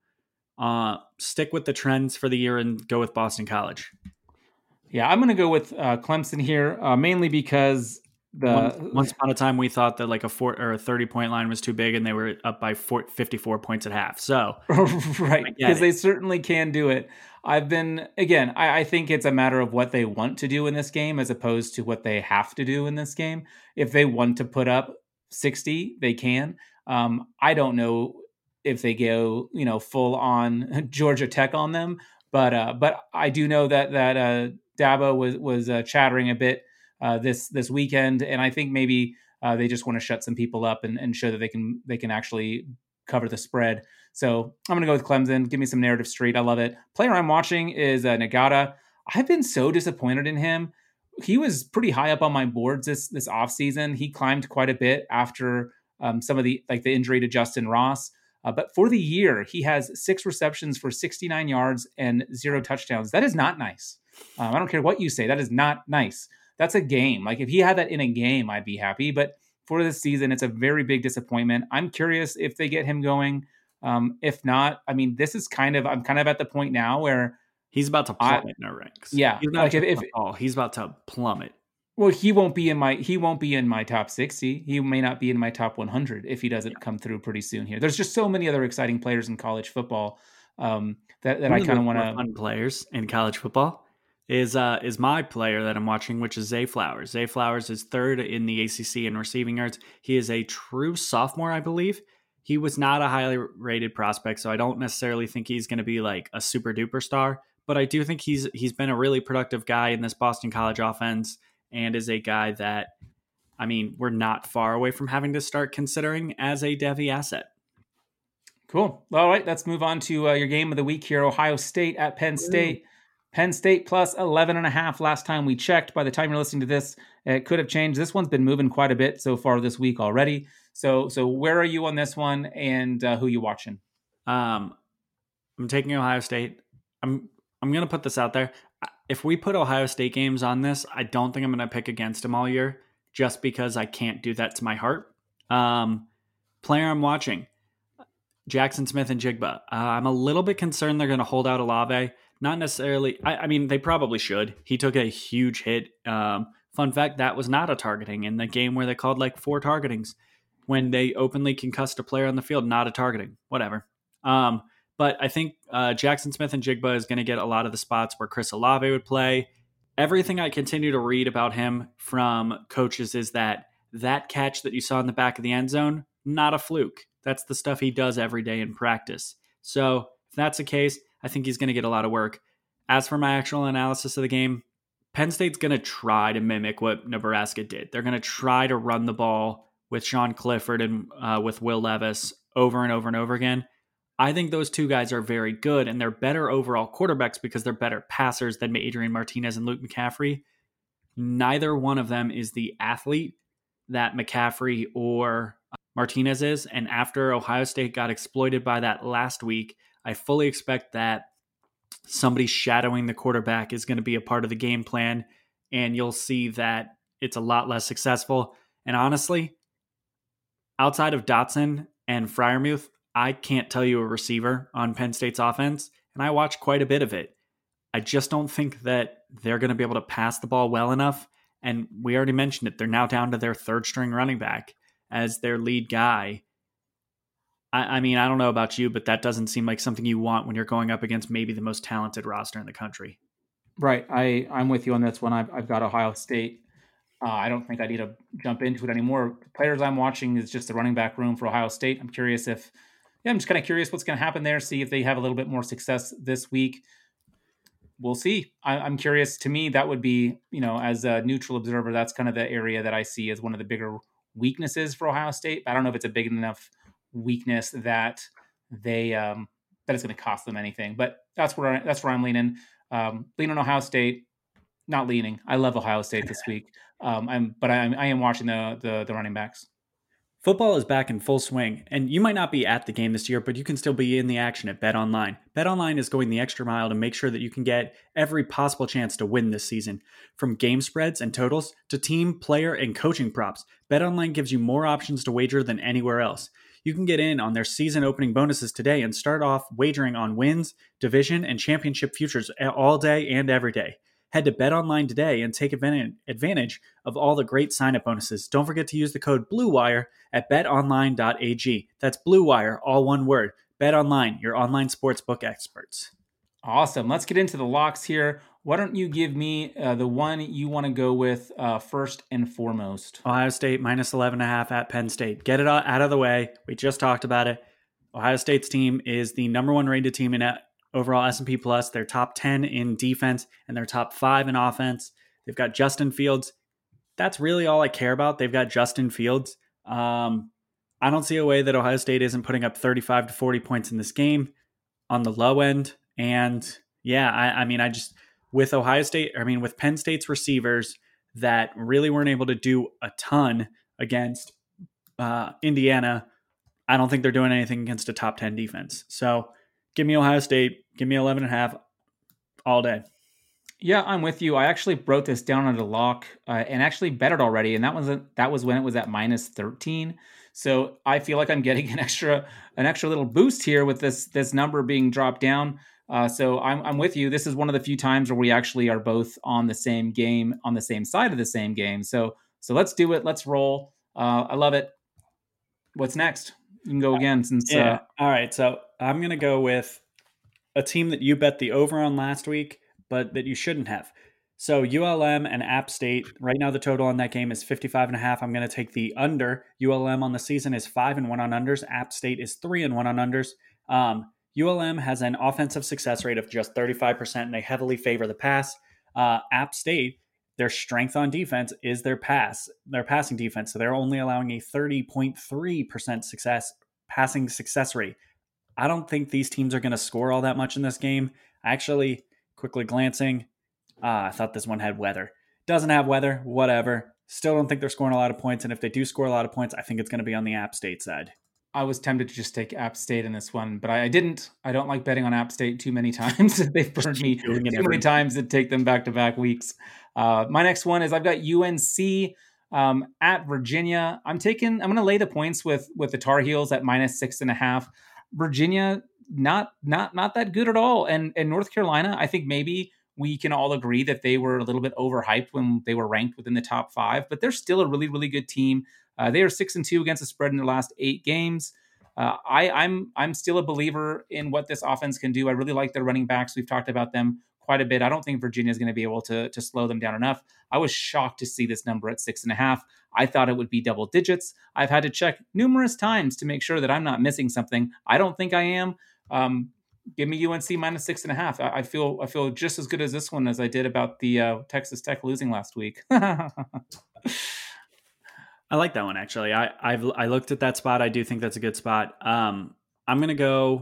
uh, stick with the trends for the year and go with Boston College. Yeah, I'm going to go with uh, Clemson here, uh, mainly because the once, once upon a time we thought that like a four or a thirty point line was too big, and they were up by four, fifty-four points at half. So right, because they certainly can do it. I've been, again, I, I think it's a matter of what they want to do in this game as opposed to what they have to do in this game. If they want to put up sixty, they can. Um, I don't know if they go, you know, full on Georgia Tech on them, but uh, but I do know that that uh, Dabo was was uh, chattering a bit uh, this this weekend, and I think maybe uh, they just want to shut some people up and, and show that they can they can actually cover the spread. So I'm going to go with Clemson. Give me some narrative street. I love it. Player I'm watching is uh, Nagata. I've been so disappointed in him. He was pretty high up on my boards this this offseason. He climbed quite a bit after um, some of the like the injury to Justin Ross. Uh, but for the year, he has six receptions for sixty-nine yards and zero touchdowns. That is not nice. Um, I don't care what you say. That is not nice. That's a game. Like if he had that in a game, I'd be happy. But for this season, it's a very big disappointment. I'm curious if they get him going. Um, if not, I mean, this is kind of, I'm kind of at the point now where he's about to plummet I, in our ranks. Yeah. He's not like if, if oh, he's about to plummet. Well, he won't be in my, he won't be in my top sixty. He may not be in my top one hundred if he doesn't come through pretty soon here. There's just so many other exciting players in college football um, that, that I kind of want to fun players in college football is, uh, is my player that I'm watching, which is Zay Flowers. Zay Flowers is third in the A C C in receiving yards. He is a true sophomore, I believe. He was not a highly rated prospect, so I don't necessarily think he's going to be like a super duper star, but I do think he's he's been a really productive guy in this Boston College offense and is a guy that, I mean, we're not far away from having to start considering as a Devy asset. Cool. All right, let's move on to uh, your game of the week here. Ohio State at Penn State. Ooh. Penn State plus eleven and a half last time we checked. By the time you're listening to this, it could have changed. This one's been moving quite a bit so far this week already. So so where are you on this one, and uh, who are you watching? Um, I'm taking Ohio State. I'm I'm going to put this out there. If we put Ohio State games on this, I don't think I'm going to pick against them all year just because I can't do that to my heart. Um, player I'm watching, Jackson Smith and Jigba. Uh, I'm a little bit concerned they're going to hold out Olave. Not necessarily. I, I mean, they probably should. He took a huge hit. Um, fun fact, that was not a targeting in the game where they called like four targetings when they openly concussed a player on the field. Not a targeting. Whatever. Um, but I think uh, Jackson Smith and Jigba is going to get a lot of the spots where Chris Olave would play. Everything I continue to read about him from coaches is that that catch that you saw in the back of the end zone, not a fluke. That's the stuff he does every day in practice. So if that's the case, I think he's going to get a lot of work. As for my actual analysis of the game, Penn State's going to try to mimic what Nebraska did. They're going to try to run the ball with Sean Clifford and uh, with Will Levis over and over and over again. I think those two guys are very good, and they're better overall quarterbacks because they're better passers than Adrian Martinez and Luke McCaffrey. Neither one of them is the athlete that McCaffrey or Martinez is, and after Ohio State got exploited by that last week, I fully expect that somebody shadowing the quarterback is going to be a part of the game plan, and you'll see that it's a lot less successful. And honestly, outside of Dotson and Freiermuth, I can't tell you a receiver on Penn State's offense, and I watch quite a bit of it. I just don't think that they're going to be able to pass the ball well enough, and we already mentioned it. They're now down to their third-string running back as their lead guy. I, I mean, I don't know about you, but that doesn't seem like something you want when you're going up against maybe the most talented roster in the country. Right. I, I'm with you on this one. I've, I've got Ohio State. Uh, I don't think I need to jump into it anymore. The players I'm watching is just the running back room for Ohio State. I'm curious if, yeah, I'm just kind of curious what's going to happen there, see if they have a little bit more success this week. We'll see. I, I'm curious. To me, that would be, you know, as a neutral observer, that's kind of the area that I see as one of the bigger weaknesses for Ohio State. I don't know if it's a big enough weakness that they um, that it's going to cost them anything. But that's where I, that's where I'm leaning. Um, leaning on Ohio State. Not leaning. I love Ohio State this week. Um, I'm but I, I am watching the, the the running backs. Football is back in full swing, and you might not be at the game this year, but you can still be in the action at BetOnline. BetOnline is going the extra mile to make sure that you can get every possible chance to win this season. From game spreads and totals to team, player, and coaching props, BetOnline gives you more options to wager than anywhere else. You can get in on their season opening bonuses today and start off wagering on wins, division, and championship futures all day and every day. Head to BetOnline today and take advantage of all the great sign-up bonuses. Don't forget to use the code BlueWire at bet online dot a g. That's BlueWire, all one word. BetOnline, your online sportsbook experts. Awesome. Let's get into the locks here. Why don't you give me uh, the one you want to go with uh, first and foremost? Ohio State minus eleven and a half at Penn State. Get it out of the way. We just talked about it. Ohio State's team is the number one rated team in overall S and P Plus. They're top ten in defense, and they're top five in offense. They've got Justin Fields. That's really all I care about. They've got Justin Fields. Um, I don't see a way that Ohio State isn't putting up thirty-five to forty points in this game on the low end. And yeah, I, I mean, I just, with Ohio State, I mean, with Penn State's receivers that really weren't able to do a ton against uh, Indiana, I don't think they're doing anything against a top ten defense. So give me Ohio State. Give me eleven and a half all day. Yeah, I'm with you. I actually wrote this down on a lock uh, and actually bet it already. And that was a, that was when it was at minus thirteen. So I feel like I'm getting an extra an extra little boost here with this this number being dropped down. Uh, so I'm I'm with you. This is one of the few times where we actually are both on the same game, on the same side of the same game. So so let's do it. Let's roll. Uh, I love it. What's next? You can go again since. Yeah. Uh, All right. So I'm gonna go with a team that you bet the over on last week, but that you shouldn't have. So U L M and App State, right now the total on that game is fifty-five and a half. I'm going to take the under. U L M on the season is five and one on unders. App State is three and one on unders. Um, U L M has an offensive success rate of just thirty-five percent, and they heavily favor the pass. Uh, App State, their strength on defense is their pass, their passing defense. So they're only allowing a thirty point three percent success passing success rate. I don't think these teams are going to score all that much in this game. Actually, quickly glancing, uh, I thought this one had weather. Doesn't have weather, whatever. Still don't think they're scoring a lot of points. And if they do score a lot of points, I think it's going to be on the App State side. I was tempted to just take App State in this one, but I, I didn't. I don't like betting on App State too many times. They've burned me too many every... times to take them back-to-back weeks. Uh, my next one is I've got U N C um, at Virginia. I'm taking. I'm going to lay the points with with the Tar Heels at minus six and a half. Virginia, not not not that good at all. And and North Carolina, I think maybe we can all agree that they were a little bit overhyped when they were ranked within the top five, but they're still a really, really good team. Uh, they are six and two against the spread in their last eight games. Uh, I, I'm I'm still a believer in what this offense can do. I really like their running backs. We've talked about them quite a bit. I don't think Virginia is going to be able to, to slow them down enough. I was shocked to see this number at six and a half. I thought it would be double digits. I've had to check numerous times to make sure that I'm not missing something. I don't think I am. Um, give me U N C minus six and a half. I, I feel I feel just as good as this one as I did about the uh, Texas Tech losing last week. I like that one, actually. I I've I looked at that spot. I do think that's a good spot. Um, I'm going to go.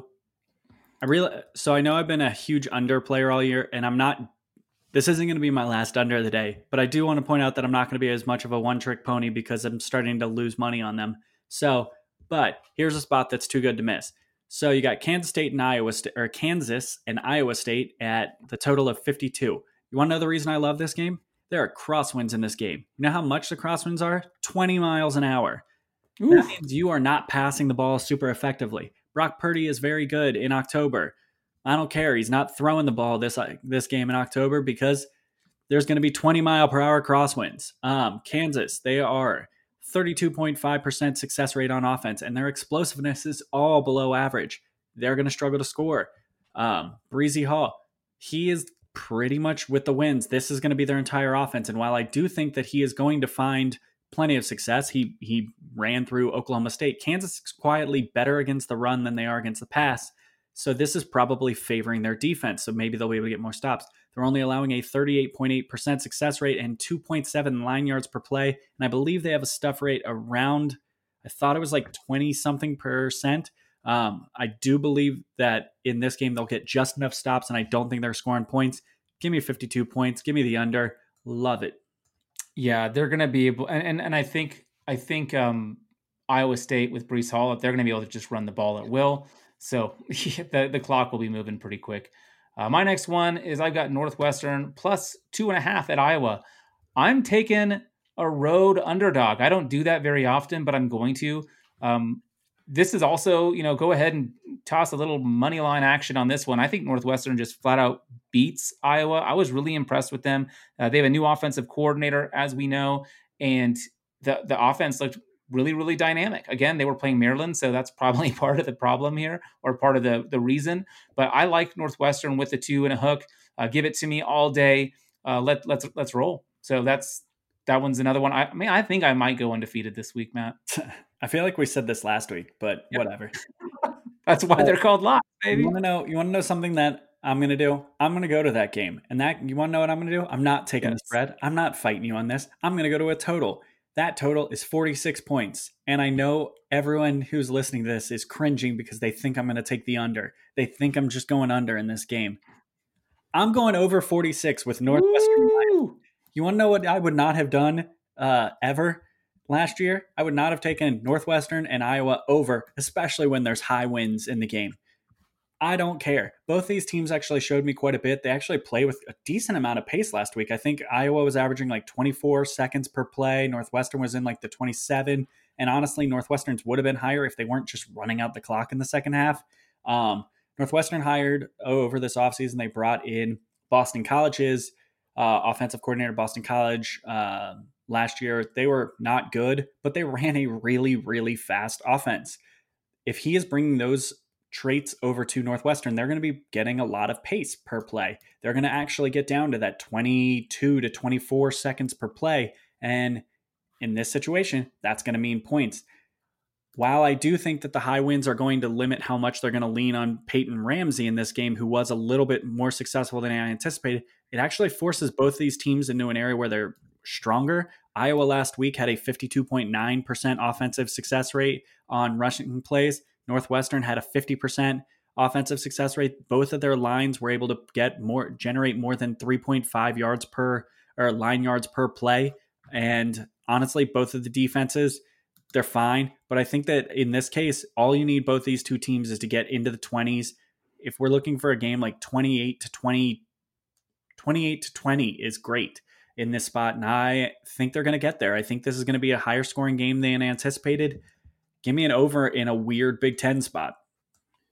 I really so I know I've been a huge under player all year, and I'm not. This isn't going to be my last under of the day, but I do want to point out that I'm not going to be as much of a one trick pony because I'm starting to lose money on them. So, but here's a spot that's too good to miss. So you got Kansas State and Iowa State, or Kansas and Iowa State at the total of fifty-two. You want to know the reason I love this game? There are crosswinds in this game. You know how much the crosswinds are? twenty miles an hour. Oof. That means you are not passing the ball super effectively. Brock Purdy is very good in October. I don't care. He's not throwing the ball this this game in October because there's going to be twenty mile per hour crosswinds. Um, Kansas, they are thirty-two point five percent success rate on offense, and their explosiveness is all below average. They're going to struggle to score. Um, Breezy Hall, he is pretty much with the wins. This is going to be their entire offense. And while I do think that he is going to find plenty of success, he he ran through Oklahoma State. Kansas is quietly better against the run than they are against the pass. So this is probably favoring their defense. So maybe they'll be able to get more stops. They're only allowing a thirty-eight point eight percent success rate and two point seven line yards per play. And I believe they have a stuff rate around, I thought it was like twenty something percent. Um, I do believe that in this game, they'll get just enough stops, and I don't think they're scoring points. Give me fifty-two points. Give me the under. Love it. Yeah, they're going to be able, and, and, and I think, I think um, Iowa State with Breece Hall, they're going to be able to just run the ball at will. So the, the clock will be moving pretty quick. Uh, my next one is I've got Northwestern plus two and a half at Iowa. I'm taking a road underdog. I don't do that very often, but I'm going to. Um, this is also, you know, go ahead and toss a little money line action on this one. I think Northwestern just flat out beats Iowa. I was really impressed with them. Uh, they have a new offensive coordinator, as we know, and the the offense looked really, really dynamic. Again, they were playing Maryland, so that's probably part of the problem here, or part of the, the reason. But I like Northwestern with the two and a hook. Uh, give it to me all day. Uh, let let's let's roll. So that's that one's another one. I, I mean, I think I might go undefeated this week, Matt. I feel like we said this last week, but yep. Whatever. That's why they're called locks, baby. You want to know? You want to know something that I'm going to do? I'm going to go to that game, and that you want to know what I'm going to do? I'm not taking yes. the spread. I'm not fighting you on this. I'm going to go to a total. That total is forty-six points. And I know everyone who's listening to this is cringing because they think I'm going to take the under. They think I'm just going under in this game. I'm going over forty-six with Northwestern. Woo! You want to know what I would not have done uh, ever last year? I would not have taken Northwestern and Iowa over, especially when there's high winds in the game. I don't care. Both these teams actually showed me quite a bit. They actually play with a decent amount of pace last week. I think Iowa was averaging like twenty-four seconds per play. Northwestern was in like the twenty-seven. And honestly, Northwestern's would have been higher if they weren't just running out the clock in the second half. Um, Northwestern hired oh, over this offseason. They brought in Boston College's uh, offensive coordinator, Boston College, uh, last year. They were not good, but they ran a really, really fast offense. If he is bringing those traits over to Northwestern, they're going to be getting a lot of pace per play. They're going to actually get down to that twenty-two to twenty-four seconds per play. And in this situation, that's going to mean points. While I do think that the high winds are going to limit how much they're going to lean on Peyton Ramsey in this game, who was a little bit more successful than I anticipated, it actually forces both these teams into an area where they're stronger. Iowa last week had a fifty-two point nine percent offensive success rate on rushing plays. Northwestern had a fifty percent offensive success rate. Both of their lines were able to get more, generate more than three point five yards per or line yards per play. And honestly, both of the defenses, they're fine. But I think that in this case, all you need both these two teams is to get into the twenties. If we're looking for a game like twenty-eight to twenty, twenty-eight to twenty is great in this spot. And I think they're going to get there. I think this is going to be a higher scoring game than anticipated. Give me an over in a weird Big Ten spot.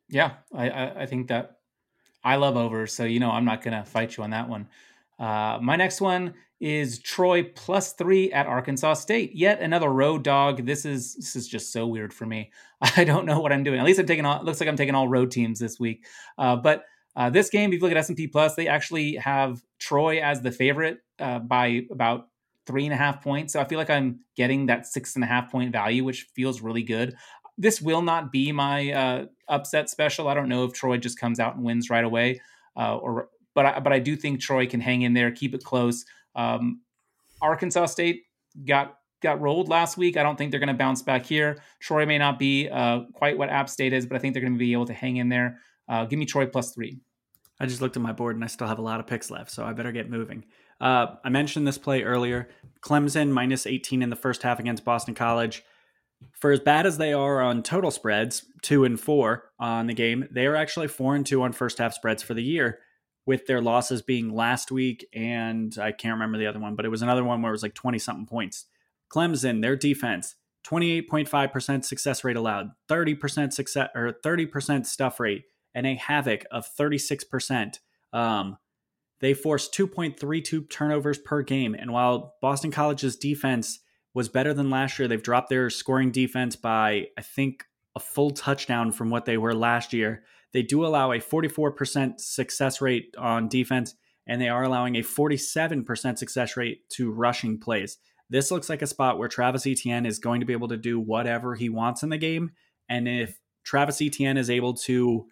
Yeah, I, I, I think that I love overs, so you know I'm not going to fight you on that one. Uh, my next one is Troy plus three at Arkansas State. Yet another road dog. This is this is just so weird for me. I don't know what I'm doing. At least I'm taking all. It looks like I'm taking all road teams this week. Uh, but uh, this game, if you look at S and P Plus, they actually have Troy as the favorite uh, by about three and a half points. So I feel like I'm getting that six and a half point value, which feels really good. This will not be my uh, upset special. I don't know if Troy just comes out and wins right away, uh, or but I, but I do think Troy can hang in there, keep it close. Um, Arkansas State got got rolled last week. I don't think they're going to bounce back here. Troy may not be uh, quite what App State is, but I think they're going to be able to hang in there. Uh, give me Troy plus three. I just looked at my board and I still have a lot of picks left, so I better get moving. Uh, I mentioned this play earlier. Clemson minus eighteen in the first half against Boston College. For as bad as they are on total spreads, two and four on the game, they are actually four and two on first half spreads for the year, with their losses being last week and I can't remember the other one, but it was another one where it was like twenty something points. Clemson, their defense, twenty-eight point five percent success rate allowed, thirty percent success or thirty percent stuff rate, and a havoc of thirty-six percent. Um, they forced two point three two turnovers per game. And while Boston College's defense was better than last year, they've dropped their scoring defense by, I think, a full touchdown from what they were last year. They do allow a forty-four percent success rate on defense, and they are allowing a forty-seven percent success rate to rushing plays. This looks like a spot where Travis Etienne is going to be able to do whatever he wants in the game. And if Travis Etienne is able to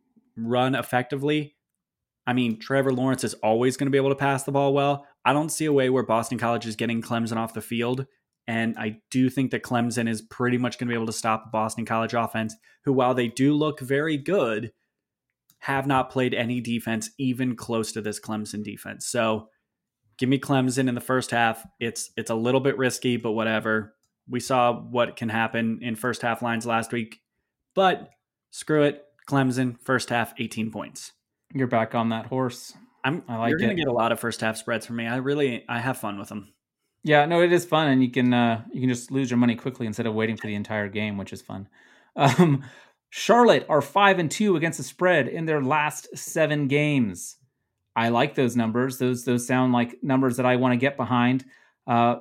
run effectively, I mean, Trevor Lawrence is always going to be able to pass the ball well. I don't see a way where Boston College is getting Clemson off the field. And I do think that Clemson is pretty much going to be able to stop the Boston College offense, who, while they do look very good, have not played any defense even close to this Clemson defense. So give me Clemson in the first half. It's it's a little bit risky, but whatever. We saw what can happen in first half lines last week. But screw it. Clemson, first half, eighteen points. You're back on that horse. I'm, I like you're going it. to get a lot of first half spreads from me. I really, I have fun with them. Yeah, no, it is fun, and you can uh, you can just lose your money quickly instead of waiting for the entire game, which is fun. Um, Charlotte are five and two against the spread in their last seven games. I like those numbers. Those those sound like numbers that I want to get behind. Uh,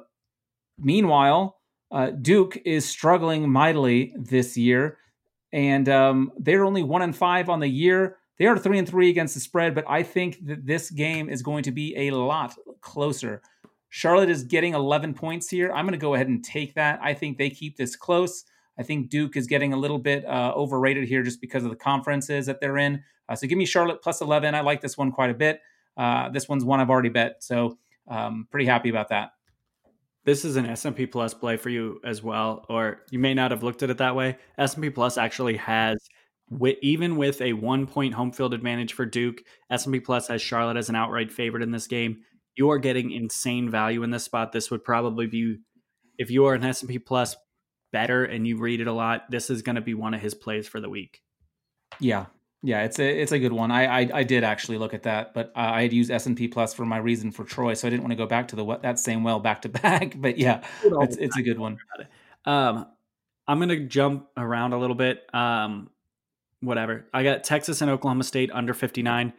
meanwhile, uh, Duke is struggling mightily this year, and um, they're only one and five on the year. They are three and three against the spread, but I think that this game is going to be a lot closer. Charlotte is getting eleven points here. I'm going to go ahead and take that. I think they keep this close. I think Duke is getting a little bit uh, overrated here just because of the conferences that they're in. Uh, so give me Charlotte plus eleven. I like this one quite a bit. Uh, this one's one I've already bet, so um, pretty happy about that. This is an S and P Plus play for you as well, or you may not have looked at it that way. S and P Plus actually has, even with a one-point home field advantage for Duke, S and P Plus has Charlotte as an outright favorite in this game. You are getting insane value in this spot. This would probably be, if you are an S and P Plus better and you read it a lot, this is going to be one of his plays for the week. Yeah, yeah, it's a it's a good one. I I, I did actually look at that, but uh, I had used S and P Plus for my reason for Troy, so I didn't want to go back to the that same well back to back. But yeah, it's it's a good one. Um, I'm going to jump around a little bit. Um, whatever. I got Texas and Oklahoma State under fifty-nine.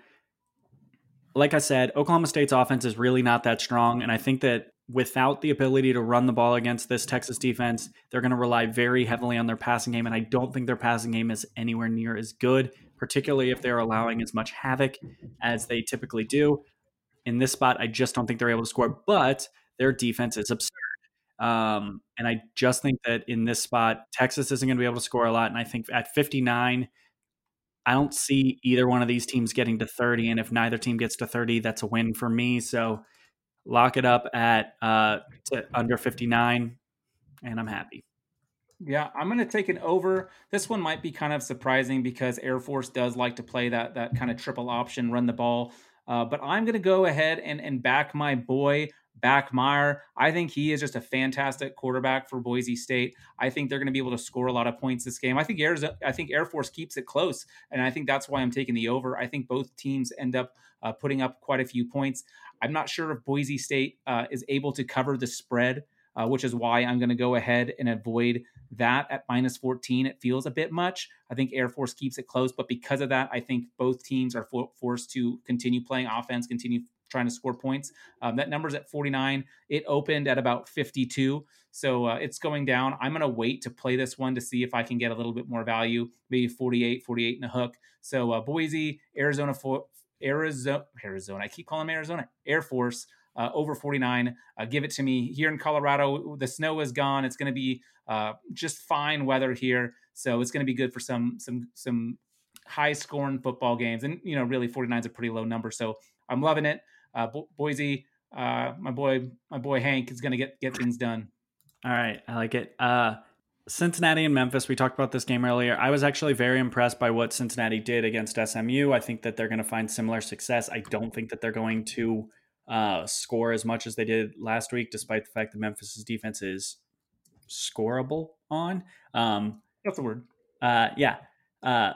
Like I said, Oklahoma State's offense is really not that strong. And I think that without the ability to run the ball against this Texas defense, they're going to rely very heavily on their passing game. And I don't think their passing game is anywhere near as good, particularly if they're allowing as much havoc as they typically do. In this spot, I just don't think they're able to score, but their defense is absurd. Um, and I just think that in this spot, Texas isn't going to be able to score a lot. And I think at fifty-nine, I don't see either one of these teams getting to thirty. And if neither team gets to thirty, that's a win for me. So lock it up at uh, to under fifty-nine, and I'm happy. Yeah, I'm going to take an over. This one might be kind of surprising because Air Force does like to play that that kind of triple option, run the ball. Uh, but I'm going to go ahead and, and back my boy, Backmeyer. I think he is just a fantastic quarterback for Boise State. I think they're going to be able to score a lot of points this game. I think Air, I think Air Force keeps it close, and I think that's why I'm taking the over. I think both teams end up uh, putting up quite a few points. I'm not sure if Boise State uh, is able to cover the spread uh, which is why I'm going to go ahead and avoid that at minus fourteen. It feels a bit much. I think Air Force keeps it close, but because of that, I think both teams are for- forced to continue playing offense, continue trying to score points. Um, that number's at forty-nine. It opened at about fifty-two. So uh, it's going down. I'm going to wait to play this one to see if I can get a little bit more value, maybe forty-eight, forty-eight and a hook. So uh, Boise, Arizona, for, Arizona, Arizona. I keep calling them Arizona. Air Force uh, over forty-nine. Uh, give it to me here in Colorado. The snow is gone. It's going to be uh, just fine weather here. So it's going to be good for some, some, some high scoring football games. And, you know, really forty-nine is a pretty low number. So I'm loving it. Uh, Bo- Boise, uh, my boy, my boy Hank is going to get, get things done. All right. I like it. Uh, Cincinnati and Memphis. We talked about this game earlier. I was actually very impressed by what Cincinnati did against S M U. I think that they're going to find similar success. I don't think that they're going to uh, score as much as they did last week, despite the fact that Memphis's defense is scoreable on. Um, That's the word. Uh, yeah. Uh,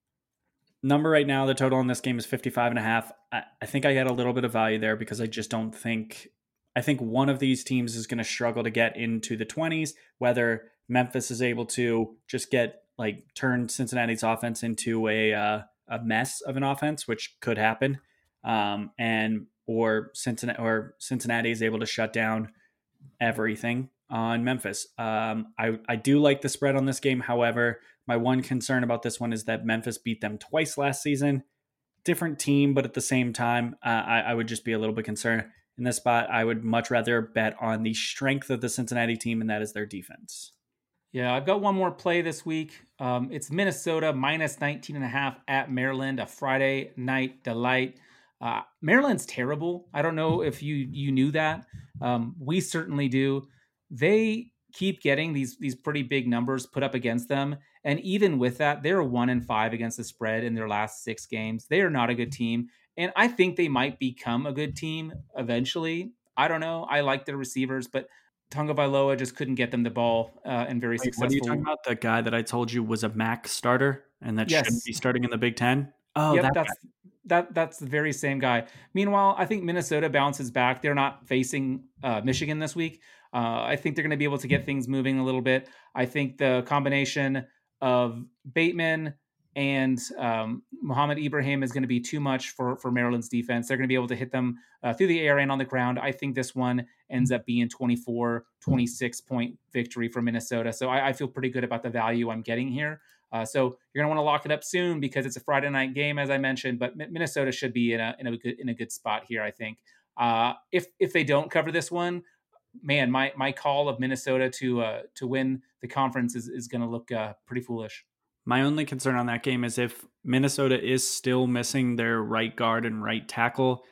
number right now, the total in this game is fifty-five and a half. I, I think I get a little bit of value there because I just don't think, I think one of these teams is going to struggle to get into the twenties, whether Memphis is able to just get like turn Cincinnati's offense into a, uh, a mess of an offense, which could happen. Um, and, or Cincinnati or Cincinnati is able to shut down everything on Memphis. Um, I, I do like the spread on this game. However, my one concern about this one is that Memphis beat them twice last season. Different team, but at the same time, uh, I, I would just be a little bit concerned. In this spot, I would much rather bet on the strength of the Cincinnati team, and that is their defense. Yeah, I've got one more play this week. Um, it's Minnesota minus nineteen and a half at Maryland, a Friday night delight. Uh, Maryland's terrible. I don't know if you you knew that. Um, we certainly do. They keep getting these these pretty big numbers put up against them, and even with that, they're one and five against the spread in their last six games. They are not a good team, and I think they might become a good team eventually. I don't know. I like their receivers, but Tonga Vailoa just couldn't get them the ball uh, and very Wait, successful. What are you talking about? The guy that I told you was a M A C starter and that yes. shouldn't be starting in the Big Ten? Oh, yep, that that's guy. that that's the very same guy. Meanwhile, I think Minnesota bounces back. They're not facing uh, Michigan this week. Uh, I think they're going to be able to get things moving a little bit. I think the combination of Bateman and um, Muhammad Ibrahim is going to be too much for, for Maryland's defense. They're going to be able to hit them uh, through the air and on the ground. I think this one ends up being twenty-four, twenty-six point victory for Minnesota. So I, I feel pretty good about the value I'm getting here. Uh, so you're going to want to lock it up soon because it's a Friday night game, as I mentioned, but Minnesota should be in a, in a good, in a good spot here. I think uh, if, if they don't cover this one, man, my, my call of Minnesota to, uh, to win the conference is, is going to look uh, pretty foolish. My only concern on that game is if Minnesota is still missing their right guard and right tackle,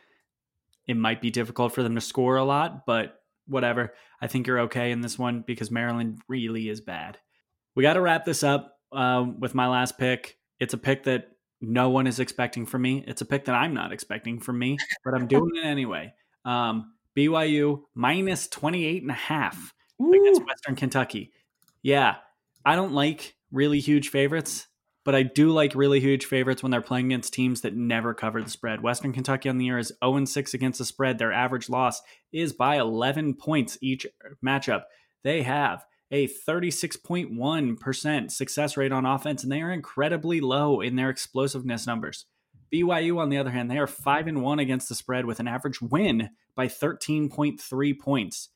it might be difficult for them to score a lot, but whatever. I think you're okay in this one because Maryland really is bad. We got to wrap this up uh, with my last pick. It's a pick that no one is expecting from me. It's a pick that I'm not expecting from me, but I'm doing it anyway. Um, B Y U minus twenty-eight and a half Ooh. Against Western Kentucky. Yeah, I don't like really huge favorites, but I do like really huge favorites when they're playing against teams that never cover the spread. Western Kentucky on the year is oh and six against the spread. Their average loss is by eleven points each matchup. They have a thirty-six point one percent success rate on offense, and they are incredibly low in their explosiveness numbers. B Y U, on the other hand, they are five and one against the spread with an average win by thirteen point three points.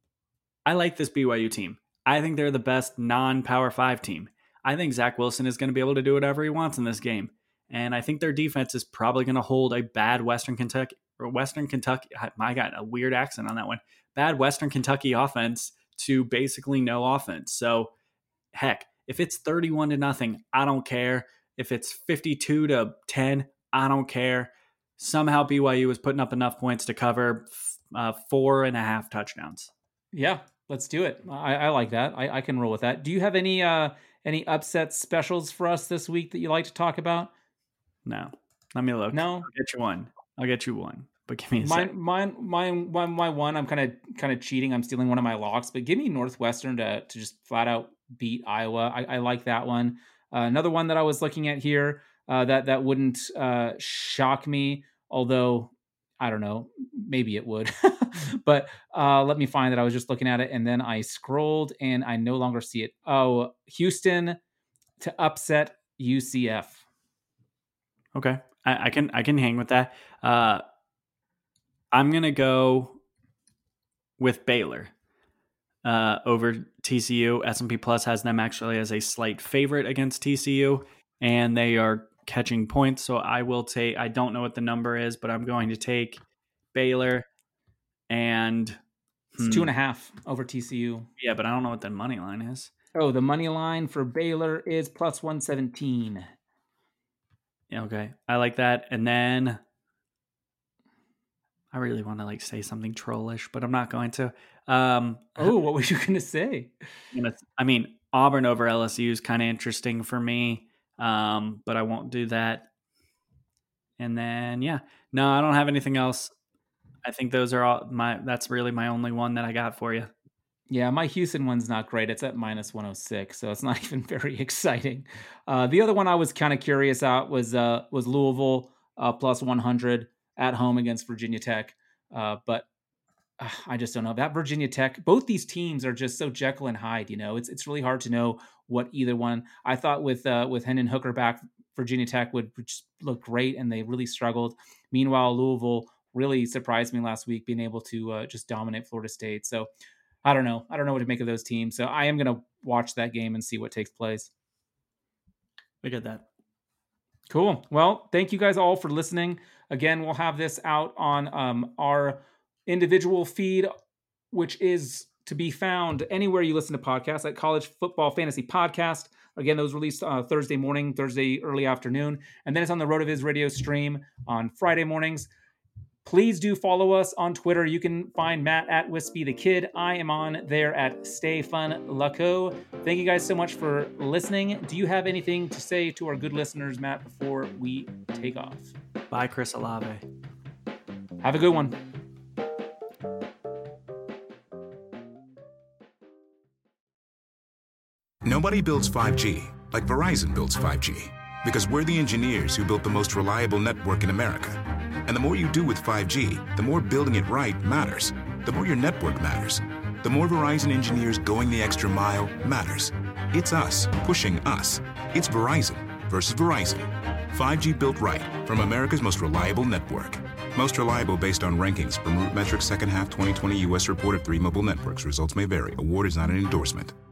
I like this B Y U team. I think they're the best non-Power five team. I think Zach Wilson is going to be able to do whatever he wants in this game. And I think their defense is probably going to hold a bad Western Kentucky, or Western Kentucky, I got a weird accent on that one, bad Western Kentucky offense to basically no offense. So heck, if it's thirty-one to nothing, I don't care. If it's fifty-two to ten, I don't care. Somehow B Y U is putting up enough points to cover uh, four and a half touchdowns. Yeah, let's do it. I, I like that. I, I can roll with that. Do you have any uh, any upset specials for us this week that you like to talk about? No. Let me look. No? I'll get you one. I'll get you one. But give me a mine, second. mine, mine, my, my one, I'm kind of kind of cheating. I'm stealing one of my locks, but give me Northwestern to, to just flat out beat Iowa. I, I like that one. Uh, another one that I was looking at here uh, that, that wouldn't uh, shock me, although I don't know, maybe it would. But uh, let me find that. I was just looking at it, and then I scrolled, and I no longer see it. Oh, Houston to upset U C F. Okay, I, I can I can hang with that. Uh, I'm gonna go with Baylor uh, over T C U. S and P Plus has them actually as a slight favorite against T C U, and they are catching points. So I will take. I don't know what the number is, but I'm going to take Baylor. And it's hmm, two and a half over T C U. Yeah, but I don't know what the money line is. Oh, the money line for Baylor is plus one seventeen. Okay, I like that. And then I really want to like say something trollish, but I'm not going to. Um, oh, what were you going to say? I mean, Auburn over L S U is kind of interesting for me, um, but I won't do that. And then, yeah, no, I don't have anything else. I think those are all my, that's really my only one that I got for you. Yeah, my Houston one's not great. It's at minus one oh six, so it's not even very exciting. Uh, the other one I was kind of curious about was uh, was Louisville uh, plus one hundred at home against Virginia Tech. Uh, but uh, I just don't know. That Virginia Tech, both these teams are just so Jekyll and Hyde, you know. It's it's really hard to know what either one. I thought with uh, with Hendon Hooker back, Virginia Tech would just look great, and they really struggled. Meanwhile, Louisville really surprised me last week, being able to uh, just dominate Florida State. So I don't know. I don't know what to make of those teams. So I am going to watch that game and see what takes place. We get that. Cool. Well, thank you guys all for listening. Again, we'll have this out on um, our individual feed, which is to be found anywhere you listen to podcasts, at College Football Fantasy Podcast. Again, those released uh, Thursday morning, Thursday early afternoon. And then it's on the RotoViz radio stream on Friday mornings. Please do follow us on Twitter. You can find Matt at Wispy the Kid. I am on there at Stay Fun Laco. Thank you guys so much for listening. Do you have anything to say to our good listeners, Matt, before we take off? Bye, Chris Olave. Have a good one. Nobody builds five G like Verizon builds five G, because we're the engineers who built the most reliable network in America. And the more you do with five G, the more building it right matters. The more your network matters. The more Verizon engineers going the extra mile matters. It's us pushing us. It's Verizon versus Verizon. five G built right from America's most reliable network. Most reliable based on rankings from RootMetrics second half twenty twenty U S report of three mobile networks. Results may vary. Award is not an endorsement.